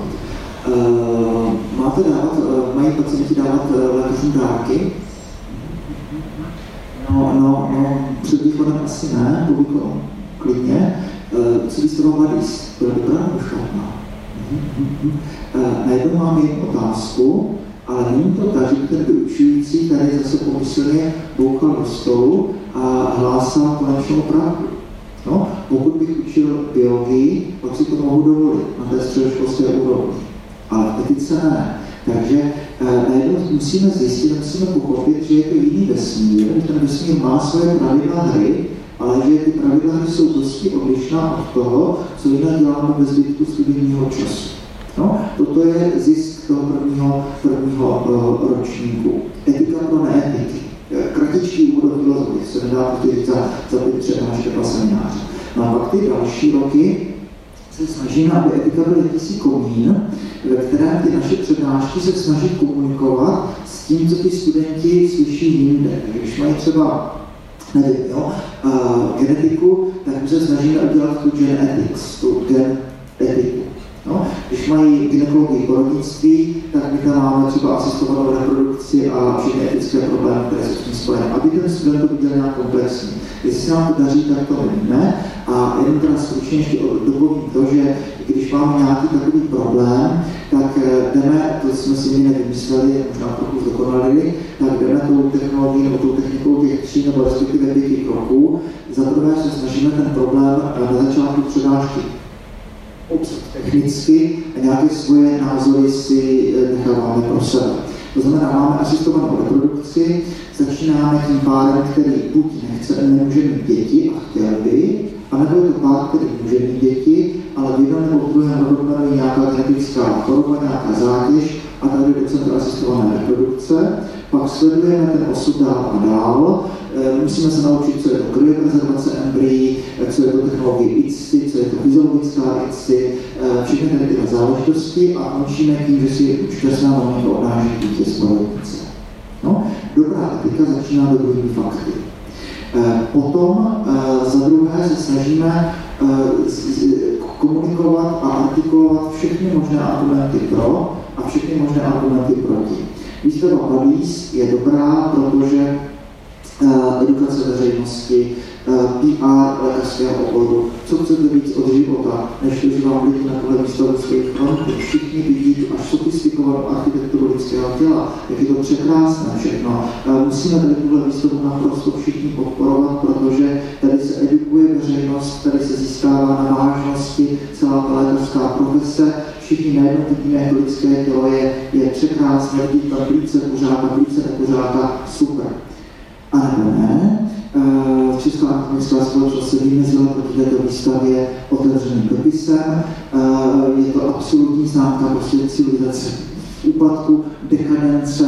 Mají pacienti dávat lékařům dárky? No, před východem asi ne, po východu klidně. Co byste vám vadíst? To je dobrá nebo špatná? Najednou mám jednu otázku, ale není to tak, že ten vyučující tady zase pomyslně bouchal do stolu a hlásal konečnou pravdu. No, pokud bych učil biologii, pak si to mohu dovolit na té středoškolské úrovni. Ale v etice ne. Takže najednou musíme zjistit, musíme pochopit, že je to jiný vesmír, že ten vesmír má svoje pravidla hry, ale že ty pravidla hry jsou dosti odlišná od toho, co jinak děláme ve zbytku studijního času. No, toto je zisk toho prvního ročníku. Etika pro neetiky. Kratičký úvod do filozofie se nedá prostě za 5 třeba na semináře. No a pak ty další roky se snažíme, aby etika byl jakýsi komín, ve kterém ty naše přednášky se snaží komunikovat s tím, co ty studenti slyší jinde. Když mají třeba, nevím, genetiku, tak se snažíme udělat tu gen ethics, tu gen etiku. No, když mají gynekologii porodnictví, tak my tam máme třeba asistovanou reprodukci a všechny etické problémy, které jsou s tím spojené. Aby ten student to viděl nějak komplexně. Jestli se nám to daří, tak to nevíme. A jenom teda stručně ještě dopovím to, že když máme nějaký takový problém, tak jdeme, to jsme si my nevymysleli, možná trochu zdokonalili, tak jdeme tou technologií nebo tou technikou těch 3 nebo respektive 5 kroků. Za prvé se snažíme ten problém na začátku přednášky technicky a nějaké svoje názory si necháváme pro sebe. To znamená, máme asistovanou reprodukci, začínáme tím párem, který buď nemůže mít děti a chtěl by, anebo je to pár, který může mít děti, ale v jednom nebo v druhém rodokmenu je nějaká genetická choroba, nějaká zátěž a tady do centra asistované reprodukce. Pak sledujeme ten osud dál a dál. Musíme se naučit, co je to kryoprezervace embryí, co je to technologie ICSI, co je to fyziologická ICSI, všechny ty záležitosti a končíme tím, že si šťastná maminka odnáší dítě z porodnice. No, dobrá etika začíná dobrými fakty. Potom za druhé se snažíme komunikovat a artikulovat všechny možné argumenty pro a všechny možné argumenty proti. Výstava Paris je dobrá, protože edukace veřejnosti, PR lékařského oboru, co chcete víc od života, než to, že vám lidi na tohle výstavu svých frontů. Všichni vidí tu až sofistikovanou architekturu lidského těla, jak je to překrásné všechno. Musíme tady tuhle výstavu naprosto všichni podporovat, protože tady se edukuje veřejnost, tady se získává na vážnosti celá ta lékařská profese. Všichni najednou vidíme, jak lidské tělo je překrásné, vidí tam plíce nekuřáka, super. A nebo ne, Česká anatomická společnost se vymezila proti této výstavě otevřeným dopisem. Je to absolutní známka prostě civilizace úpadku, dekadence,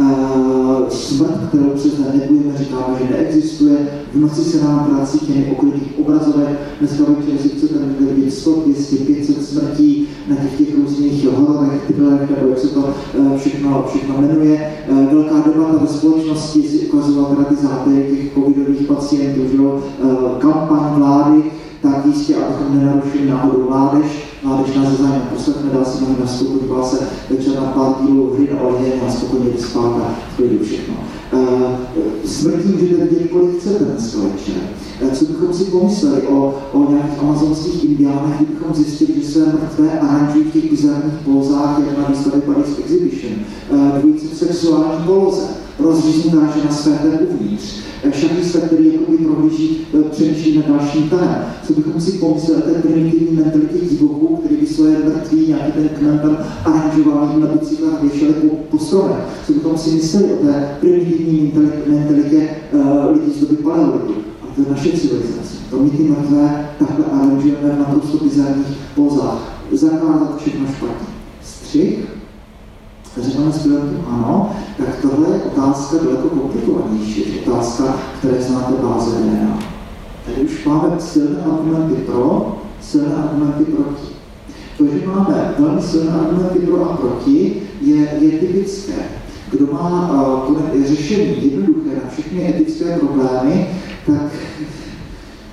smrt, kterou přes nebudeme, říkáme, že neexistuje. V noci se nám vrací těmi okolitých obrazovek. Dneska večer si chcete vidět 100, 200, 500 smrtí na těch různých hororech, thrillech, nebo jak se to všechno jmenuje. Velká debata ve společnosti si ukazovala teda ty záběry těch covidových pacientů, že jo? Kampaň vlády, tak jistě, abychom nenarušili náhodou mládež nás zájem poslechne, dá si na mě nastoupit, dbá se večer na pár dílů hry na ohně a spokojně vyspát a klidu všechno. Smrtí můžete vidět, kolik chcete dneska večer. Co bychom si pomysleli o nějakých amazonských indiánech, kdybychom zjistili, že se mrtvé aranžují v těch bizarních pózách, jak na výstavě Paris Exhibition, dvojící v sexuální poloze, rozříznutá žena svétem uvnitř, šachista, který jakoby prohlíží, přemýšlí na dalším tahem. Co bychom si pomysleli o té primitivní mentalitě zboku, který by svoje mrtví, nějaký ten kmen tam aranžoval, na bicyklách věšeli po stromech. Co bychom si mysleli o té primitivní mentalitě lidí z doby paleolitu. A to je naše civilizace. To my ty mrtvé takhle aranžujeme v naprosto bizarních pozách. Zakázat všechno špatně. Střih? Řekneme studentům ano, tak tohle je otázka daleko komplikovanější, otázka, které znáte báze DNA. Tady už máme silné argumenty pro, silné argumenty proti. To, že máme velmi silné argumenty pro a proti, je typické. Kdo má řešení jednoduché na všechny etické problémy, tak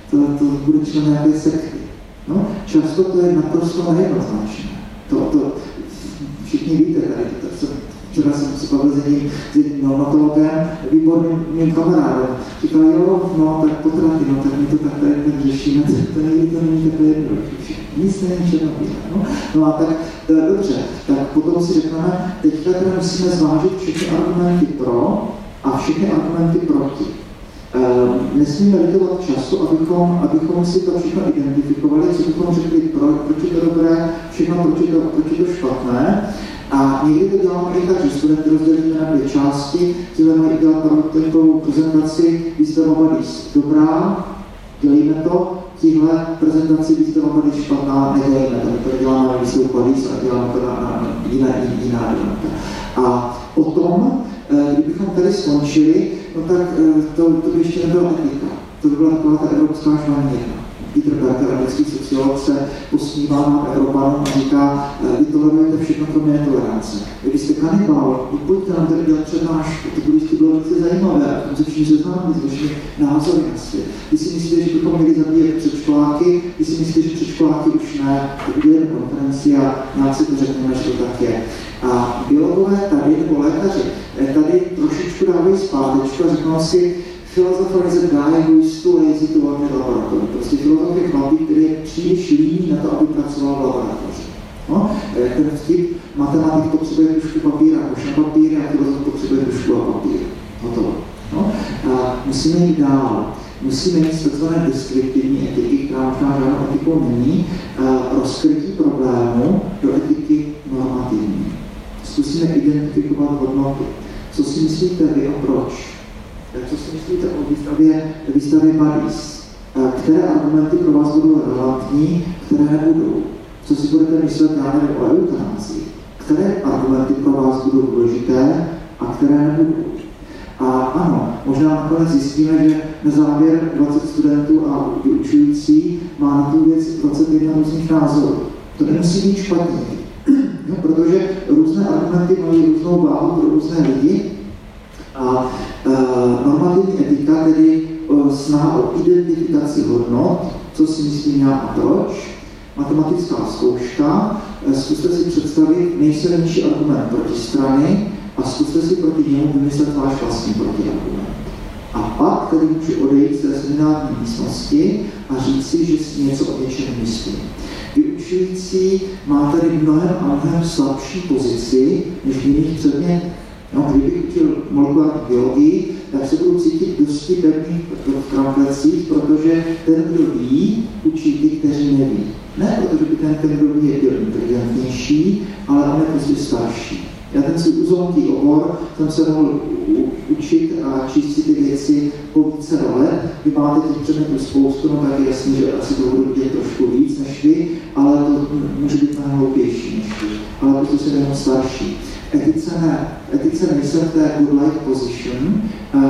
to bude třeba nějaké sekty. No, často to je naprosto nejednoznačné. To všichni víte, tady včera jsem se bavil s jedním neonatologem, výborným kamarádem. Říkal, jo, no, tak potraty, no, tak my to tak tady řešíme, to není takhle jednoduché. Nic není černobílé. No a tak dobře, tak potom si řekneme, teďka teda musíme zvážit všechny argumenty pro a všechny argumenty proti. Nesmíme litovat času, abychom si to všechno identifikovali, co bychom řekli, proč je to dobré, všechno, proč je to špatné. A někdy to děláme i tak, že studenty rozdělíme na dvě části, tyhle mají dělat PowerPointovou prezentaci výstava Badis dobrá, dělíme to, tíhle prezentaci výstava Badis špatná, nedělíme to, my to děláme na výstavu Badis a děláme to na jiná data. A o tom, kdybychom tady skončili, no tak to by ještě nebyla etika. To by byla taková ta evropská žvanírna. Peter Berger, americký sociolog, se posmívá nám Evropanům a říká, vy tolerujete všechno kromě netolerance. Vy jste kanibál, pojďte nám tady dělat přednášku, to bude bylo velice zajímavé, abychom se všichni seznámili s vašimi názory na svět. Vy si myslíte, že bychom měli zabíjet předškoláky, vy si myslíte, že předškoláky už ne, to bude jen konferenci a nějak si to řekneme, že to tak je. A biologové tady, nebo lékaři, tady trošičku dávají zpátečku a řeknou si, filozof is a guy who is too lazy to work in a laboratory. Prostě filozof je chlapík, který je příliš líný na to, aby pracoval v laboratoři. No, ten vtip, matematik potřebuje tušku papíra, koš na papír a filozof potřebuje tušku a papír. Hotovo. No, a musíme jít dál. Musíme jít z takzvané deskriptivní etiky, která možná žádnou etikou není, rozkrytí problému do etiky normativní. Zkusíme identifikovat hodnoty. Co si myslíte vy a proč? Co si myslíte o výstavě Badis? Které argumenty pro vás budou relevantní, které nebudou? Co si budete myslet, já nevím, o eutanázii? Které argumenty pro vás budou důležité a které nebudou? A ano, možná nakonec zjistíme, že na závěr 20 studentů a vyučující má na tu věc 21 různých názorů. To nemusí být špatně, no, protože různé argumenty mají různou váhu pro různé lidi. A normativní etika, tedy snaha o identifikaci hodnot, co si myslím já a proč, matematická zkouška, zkuste si představit nejsilnější argument proti strany a zkuste si proti němu vymyslet váš vlastní protiargument. A pak tedy můžu odejít z té seminární místnosti a říct si, že si něco o něčem myslím. Vyučující má tady mnohem slabší pozici než v jiných předmětech. No, kdybych učil molekulární biologii, tak se budu cítit dosti pevný v kramflecích, protože ten, kdo ví, učí ty, kteří neví. Ne protože by ten, kdo ví, je inteligentnější, ale on je prostě starší. Já ten svůj uzontý obor jsem se mohl učit a číst si ty věci po více let. Vy máte těch předmětů spoustu, no tak je jasný, že asi to budu vidět trošku víc než vy, ale to může být mnohem hloupější než vy. Ale prostě jsem jenom starší. Etice nejsem v té good-like position,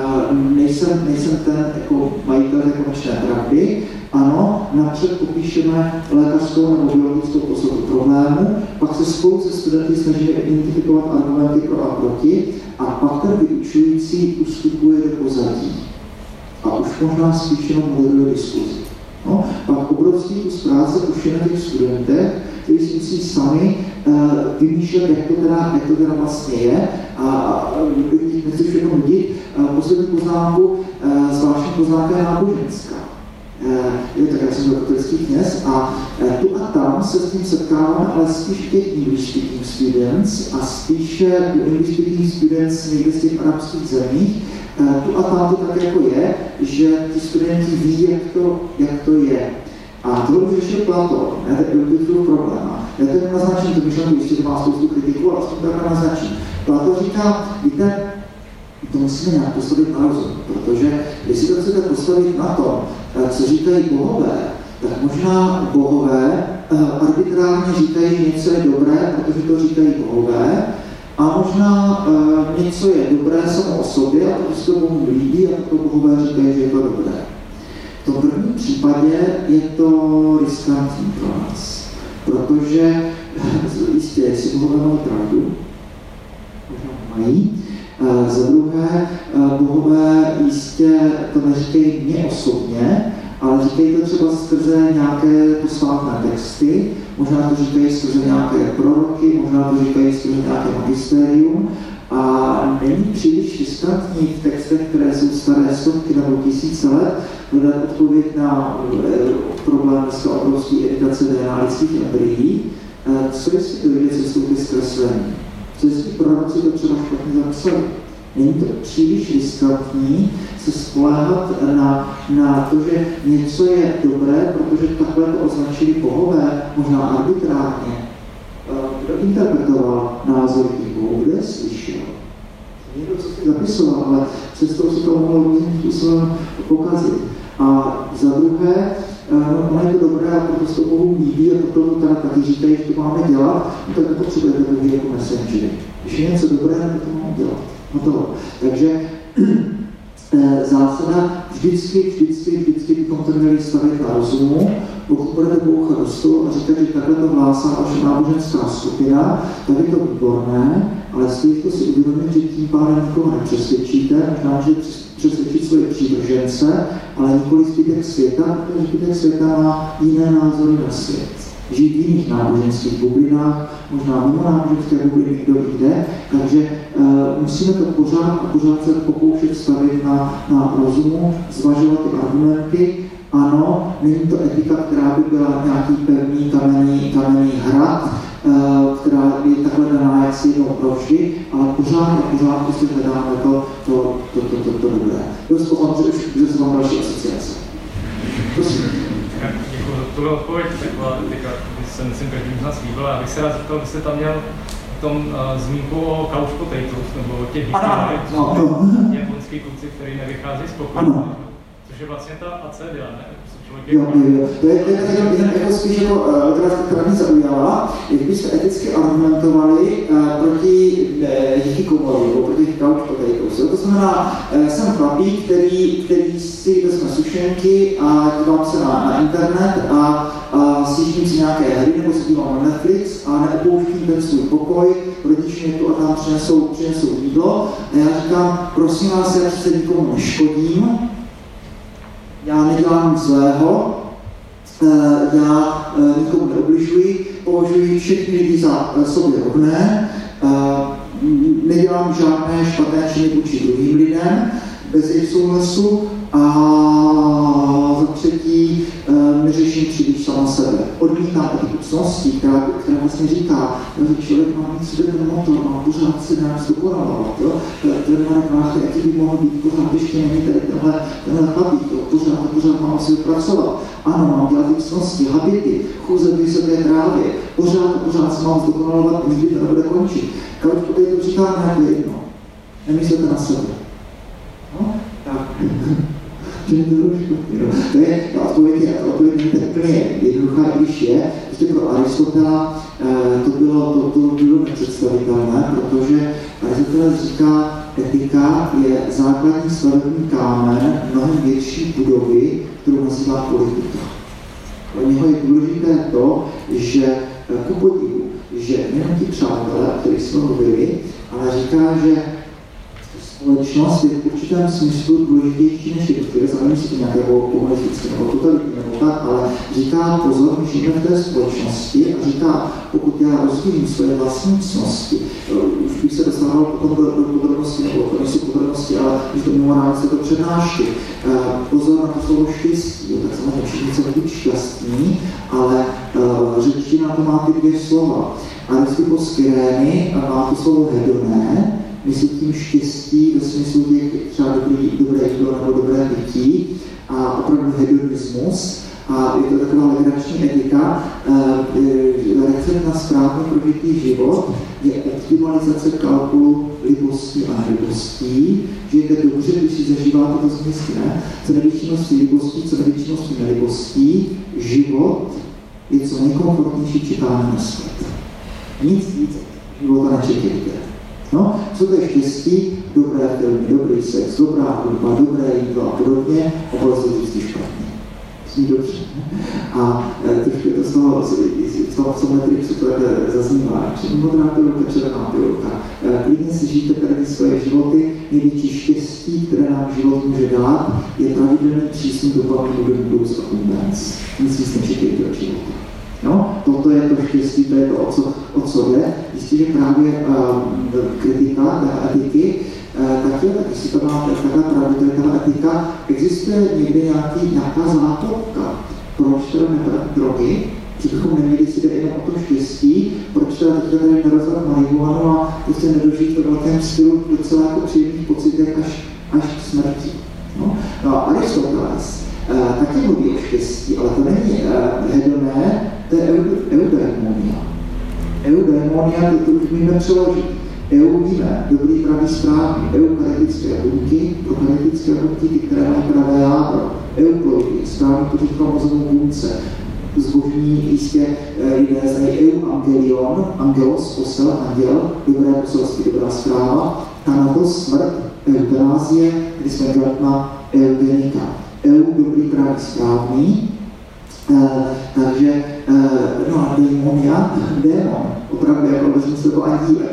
nejsem ten jako majitel konečné pravdy. Ano, napřed popíšeme lékařskou nebo biologickou podstatu problému, pak se spolu se studenty snažíme identifikovat argumenty pro a proti a pak ten vyučující ustupuje do pozadí. A už možná spíš jenom moderuje diskuzi. No, pak obrovský kus práce už je na těch studentech, kteří si musí sami vymýšlet, jak to teda vlastně je. A nechci všechno nudit. Poslední poznámku, zvláštní poznámka je náboženská. Tak já jsem katolický kněz a tu a tam se s tím setkáváme, ale spíš těch English speaking students a spíše English speaking students někde z těch arabských zemích. Tu a tam to tak jako je, že ti studenti ví, jak to je. A to už řešil Platon, to je problém. Já to jen naznačím, to myšlenku ještě, že má spoustu kritiku, ale aspoň tak naznačím. Platon říká, víte, to musíme nějak postavit na rozum, protože jestli to chcete postavit na to, co říkají bohové, tak možná bohové arbitrárně říkají, něco je dobré, protože to říkají bohové, a možná něco je dobré samo o sobě, a protože se to Bohu líbí, a to bohové říkají, že je to dobré. V tom prvním případě je to riskantní pro nás, protože jistě, jestli bohové mají pravdu, možná mají. Za druhé, bohové jistě to neříkají mě osobně, ale říkají to třeba skrze nějaké posvátné texty, možná to říkají skrze nějaké proroky, možná to říkají skrze nějaké magistérium a není příliš riskantní v textech, které jsou staré stovky nebo tisíce let, hledat odpověď na problém dneska obrovské editace DNA lidských embryí. Co jestli to lidé cestou ke zkreslení? Co jestli proroci to třeba špatně zapsali? Není to příliš riskantní se spoléhat na to, že něco je dobré, protože takhle to označili bohové, možná arbitrárně. Kdo interpretoval názory těch bohů, kde slyšel? Někdo, co si zapisoval, ale přesto se to mohlo různým způsobem pokazit. A za druhé, ono je to dobré a proto se to bohu líbí a proto to teda taky říkají, že to máme dělat, no tak nepotřebujete bohy jako messengery. Když je něco dobré, tak to máme dělat. No takže zásada vždycky bychom to měli stavit na rozumu. Pokud budete bouchat do stolu a říkat, že takhle to hlásá vaše náboženská skupina, tak je to výborné, ale stojí si uvědomit, že tím pádem nikoho nepřesvědčíte, možná, že přesvědčit svoje přívržence, ale nikoli zbytek světa, protože zbytek světa má jiné názory na svět. Žijí v jiných náboženských bublinách, možná mimo náboženské bubliny, kdo jde, takže musíme to pořád se pokoušet stavit na rozumu, zvažovat ty argumenty. Ano, není to etika, která by byla nějaký pevný kamenný hrad, která je takhle daná jak si jednou provždy, ale pořád prostě hledáme to dobré. Dost potom, že se vám další asociace. Prosím. Děkuji za tuhle odpověď, taková etika, když se myslím, každý z nás líbila. Já bych se rád zeptal, jestli tam měl v tom zmínku o couch potatoes, nebo o těch japonských kluci, který nevychází z pokoju. Což je vlastně ta acedia, ne? Jo. To je jako spíš která mě zaujala, jak byste eticky argumentovali proti hikikomoru, nebo proti couch potatoes. To znamená, jsem chlapík, který si vezme sušenky a dívám se na internet a sjíždím si nějaké hry, nebo se dívám na Netflix a neopouštím ten svůj pokoj, rodiče mi tu a tam přinesou jídlo a já říkám, prosím vás, já se nikomu neškodím, já nedělám nic zlého, já nikomu neubližuji, považuji všechny lidi za sobě rovné, nedělám žádné špatné činy vůči druhým lidem, bez jejich souhlasu a za třetí neřeším příliš sama sebe. Odmítám etiku ctnosti, která vlastně říká, že člověk má mít sobě ten motor, má pořád se nějak zdokonalovat. Ten Marek Vácha, jaký by mohl být, pořád ještě není tady tenhle chlapík, pořád mám asi pracovat. Ano, mám dělat ty ctnosti, habity, chůze v vysoké trávě, pořád se mám zdokonalovat, nikdy to nebude končit. Couch potato říká nějaké jedno. Nemyslete na sebe. No, tak. To je odpověď není úplně jednoduchá, když je. Prostě pro Aristotela to bylo nepředstavitelné, protože Aristoteles říká, etika je základní stavební kámen mnohem větší budovy, kterou nazývá politika. Pro něho je důležité to, že ku podivu, že nejen ti přátelé, o kterých jsme mluvili, ale říká, že společnost je v určitém smyslu důležitější než jednotlivé, zároveň si to nějakého komunistické nebo totalitní nebo tak, ale říká pozor, my žijeme v té společnosti a říká, pokud já rozvíjím svoje vlastní ctnosti, už bych se dostával potom do podrobnosti, nebo to nejsou podrobnosti, ale když to mimo rámec to přednášky, pozor na to slovo štěstí, tak samozřejmě všichni chceme být šťastní, ale řečtina to má ty dvě slova. Aristippos Kyrény má to slovo hedoné, myslí tím štěstí ve smyslu těch třeba dobré jídlo nebo dobré pití a opravdu hedonismus. A je to taková legrační etika. Recept na správný prožitý život je optimalizace kalkulu libostí a nelibostí, že je to dobře, když si zažíváte to zmysl, ne? Co největší množství libostí, co největší množství nelibostí, život je co nejkomfortnější čekání na svět. Nic víc života nečekejte. No, co to je štěstí, dobré filmy, dobrý sex, dobrá hudba, dobré jídlo a podobně, a bylo se vždycky špatně. zní dobře. A trošku je to z toho Matrixu, to zaznívá, že modrá pilulka, červená pilulka. Klidně si žijte tady ty svoje životy, největší štěstí, které nám život může dát, je pravidelný přísun dopaminu do impulsu abundance. Nic víc nečekejte od života. No, toto je to štěstí, to je to, o co jde. Jistě, že právě kritika etiky, tak jestli to má takhle pravdu, to je ta etika, existuje někdy nějaká záklopka, proč teda nebrat drogy, že bychom neměli si jde jenom o to štěstí, proč teda teďka tady nerozvat marihuanu a prostě nedožít ve velkém stylu docela jako příjemných pocitech až k smrti. No, a Aristoteles taky mluví o štěstí, ale to není hedonné, to je eudaimonia. Eudaimonia, to už můžeme přeložit. Víme, dobrý, pravý, správný, eukaryotické buňky, prokaryotické buňky, ty, které mají pravé jádro, euploidy, správný počet chromozomů buňce, zbožní jistě lidé znají euangelion, angelos, posel, anděl, dobré poselství, dobrá zpráva, thanatos, smrt, eutanázie, kdy jsme gratna, eugenika. Dobrý, pravý, správný, takže, no a démon, opravdu, jako vezmu se to andílek,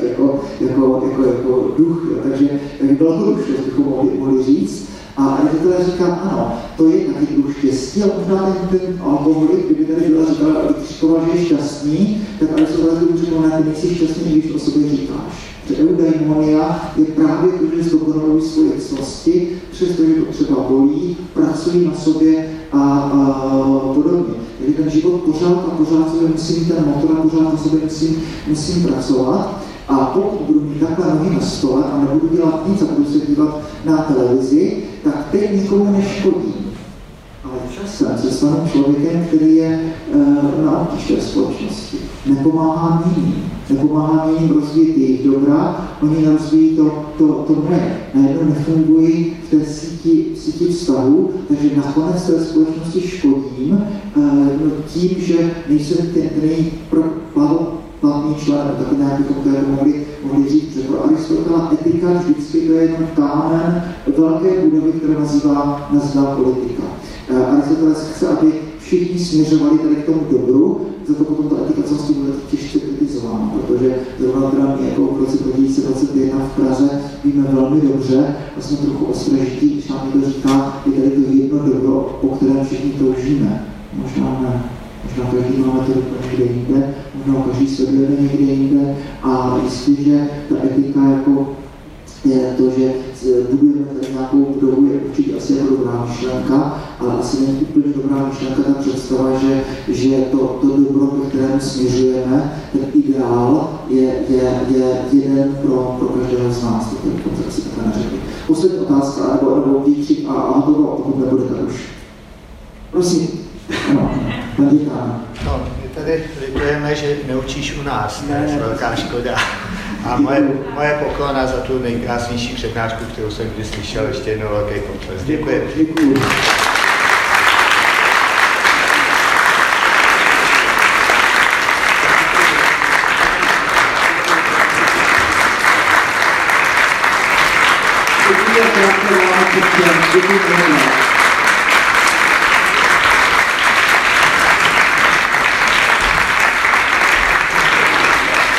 jako duch, jo, takže velkodušnost bychom mohli říct. A Aristoteles říká, ano, to je taky druh štěstí, ale možná ten alkoholik, kdyby tady byla říkala, že je šťastný, tak Aristoteles by řekl, ty nejsi šťastný, když to o sobě říkáš. Že eudaimonia je právě to, že zdokonalují svoje cnosti, přestože to třeba bolí, pracují na sobě a podobně. Takže ten život pořád sobě musí mít ten motor a pořád na sobě musím pracovat. A pokud budu mít takhle nohy na stole a nebudu dělat nic a budu se dívat na televizi, tak teď nikomu neškodím. Ale časem se stanu člověkem, který je na obtížné společnosti. Nepomáhám jiným rozvíjet jejich dobra, oni rozvíjí to moje. Najednou nefungují v té síti vztahu, takže nakonec té společnosti škodím tím, že nejsem ten platný člen, taky nějak bychom to mohli říct, že pro Aristotela etika vždycky to je jenom kámen velké budovy, které nazývá politika. Aristoteles chce, aby všichni směřovali tady k tomu dobru, za to potom ta etika celostí bude těžce kritizována, protože zrovna teda my jako v roce 2021 v Praze víme velmi dobře a jsme trochu ostražití, když nám někdo říká, je tady to jedno dobro, po kterém všichni toužíme. Možná ne. Možná každý máme to někde jinde, možná každý sledujeme někde jinde a jistě, že ta etika jako je to, že budujeme tady nějakou budovu, je určitě asi jako dobrá myšlenka, ale asi není úplně dobrá myšlenka ta představa, že to dobro, ke kterému směřujeme, ten ideál je jeden pro každého z nás, tak si takhle neřekli. Poslední otázka, nebo výkřik a hotovo, pokud nebudete už. Prosím. Ano, pan děkán. No, my tady litujeme, že neučíš u nás, to je velká škoda. A moje poklona za tu nejkrásnější přednášku, kterou jsem kdy slyšel, ještě jednou velký potles. Děkuji. Děkuji. Děkuji.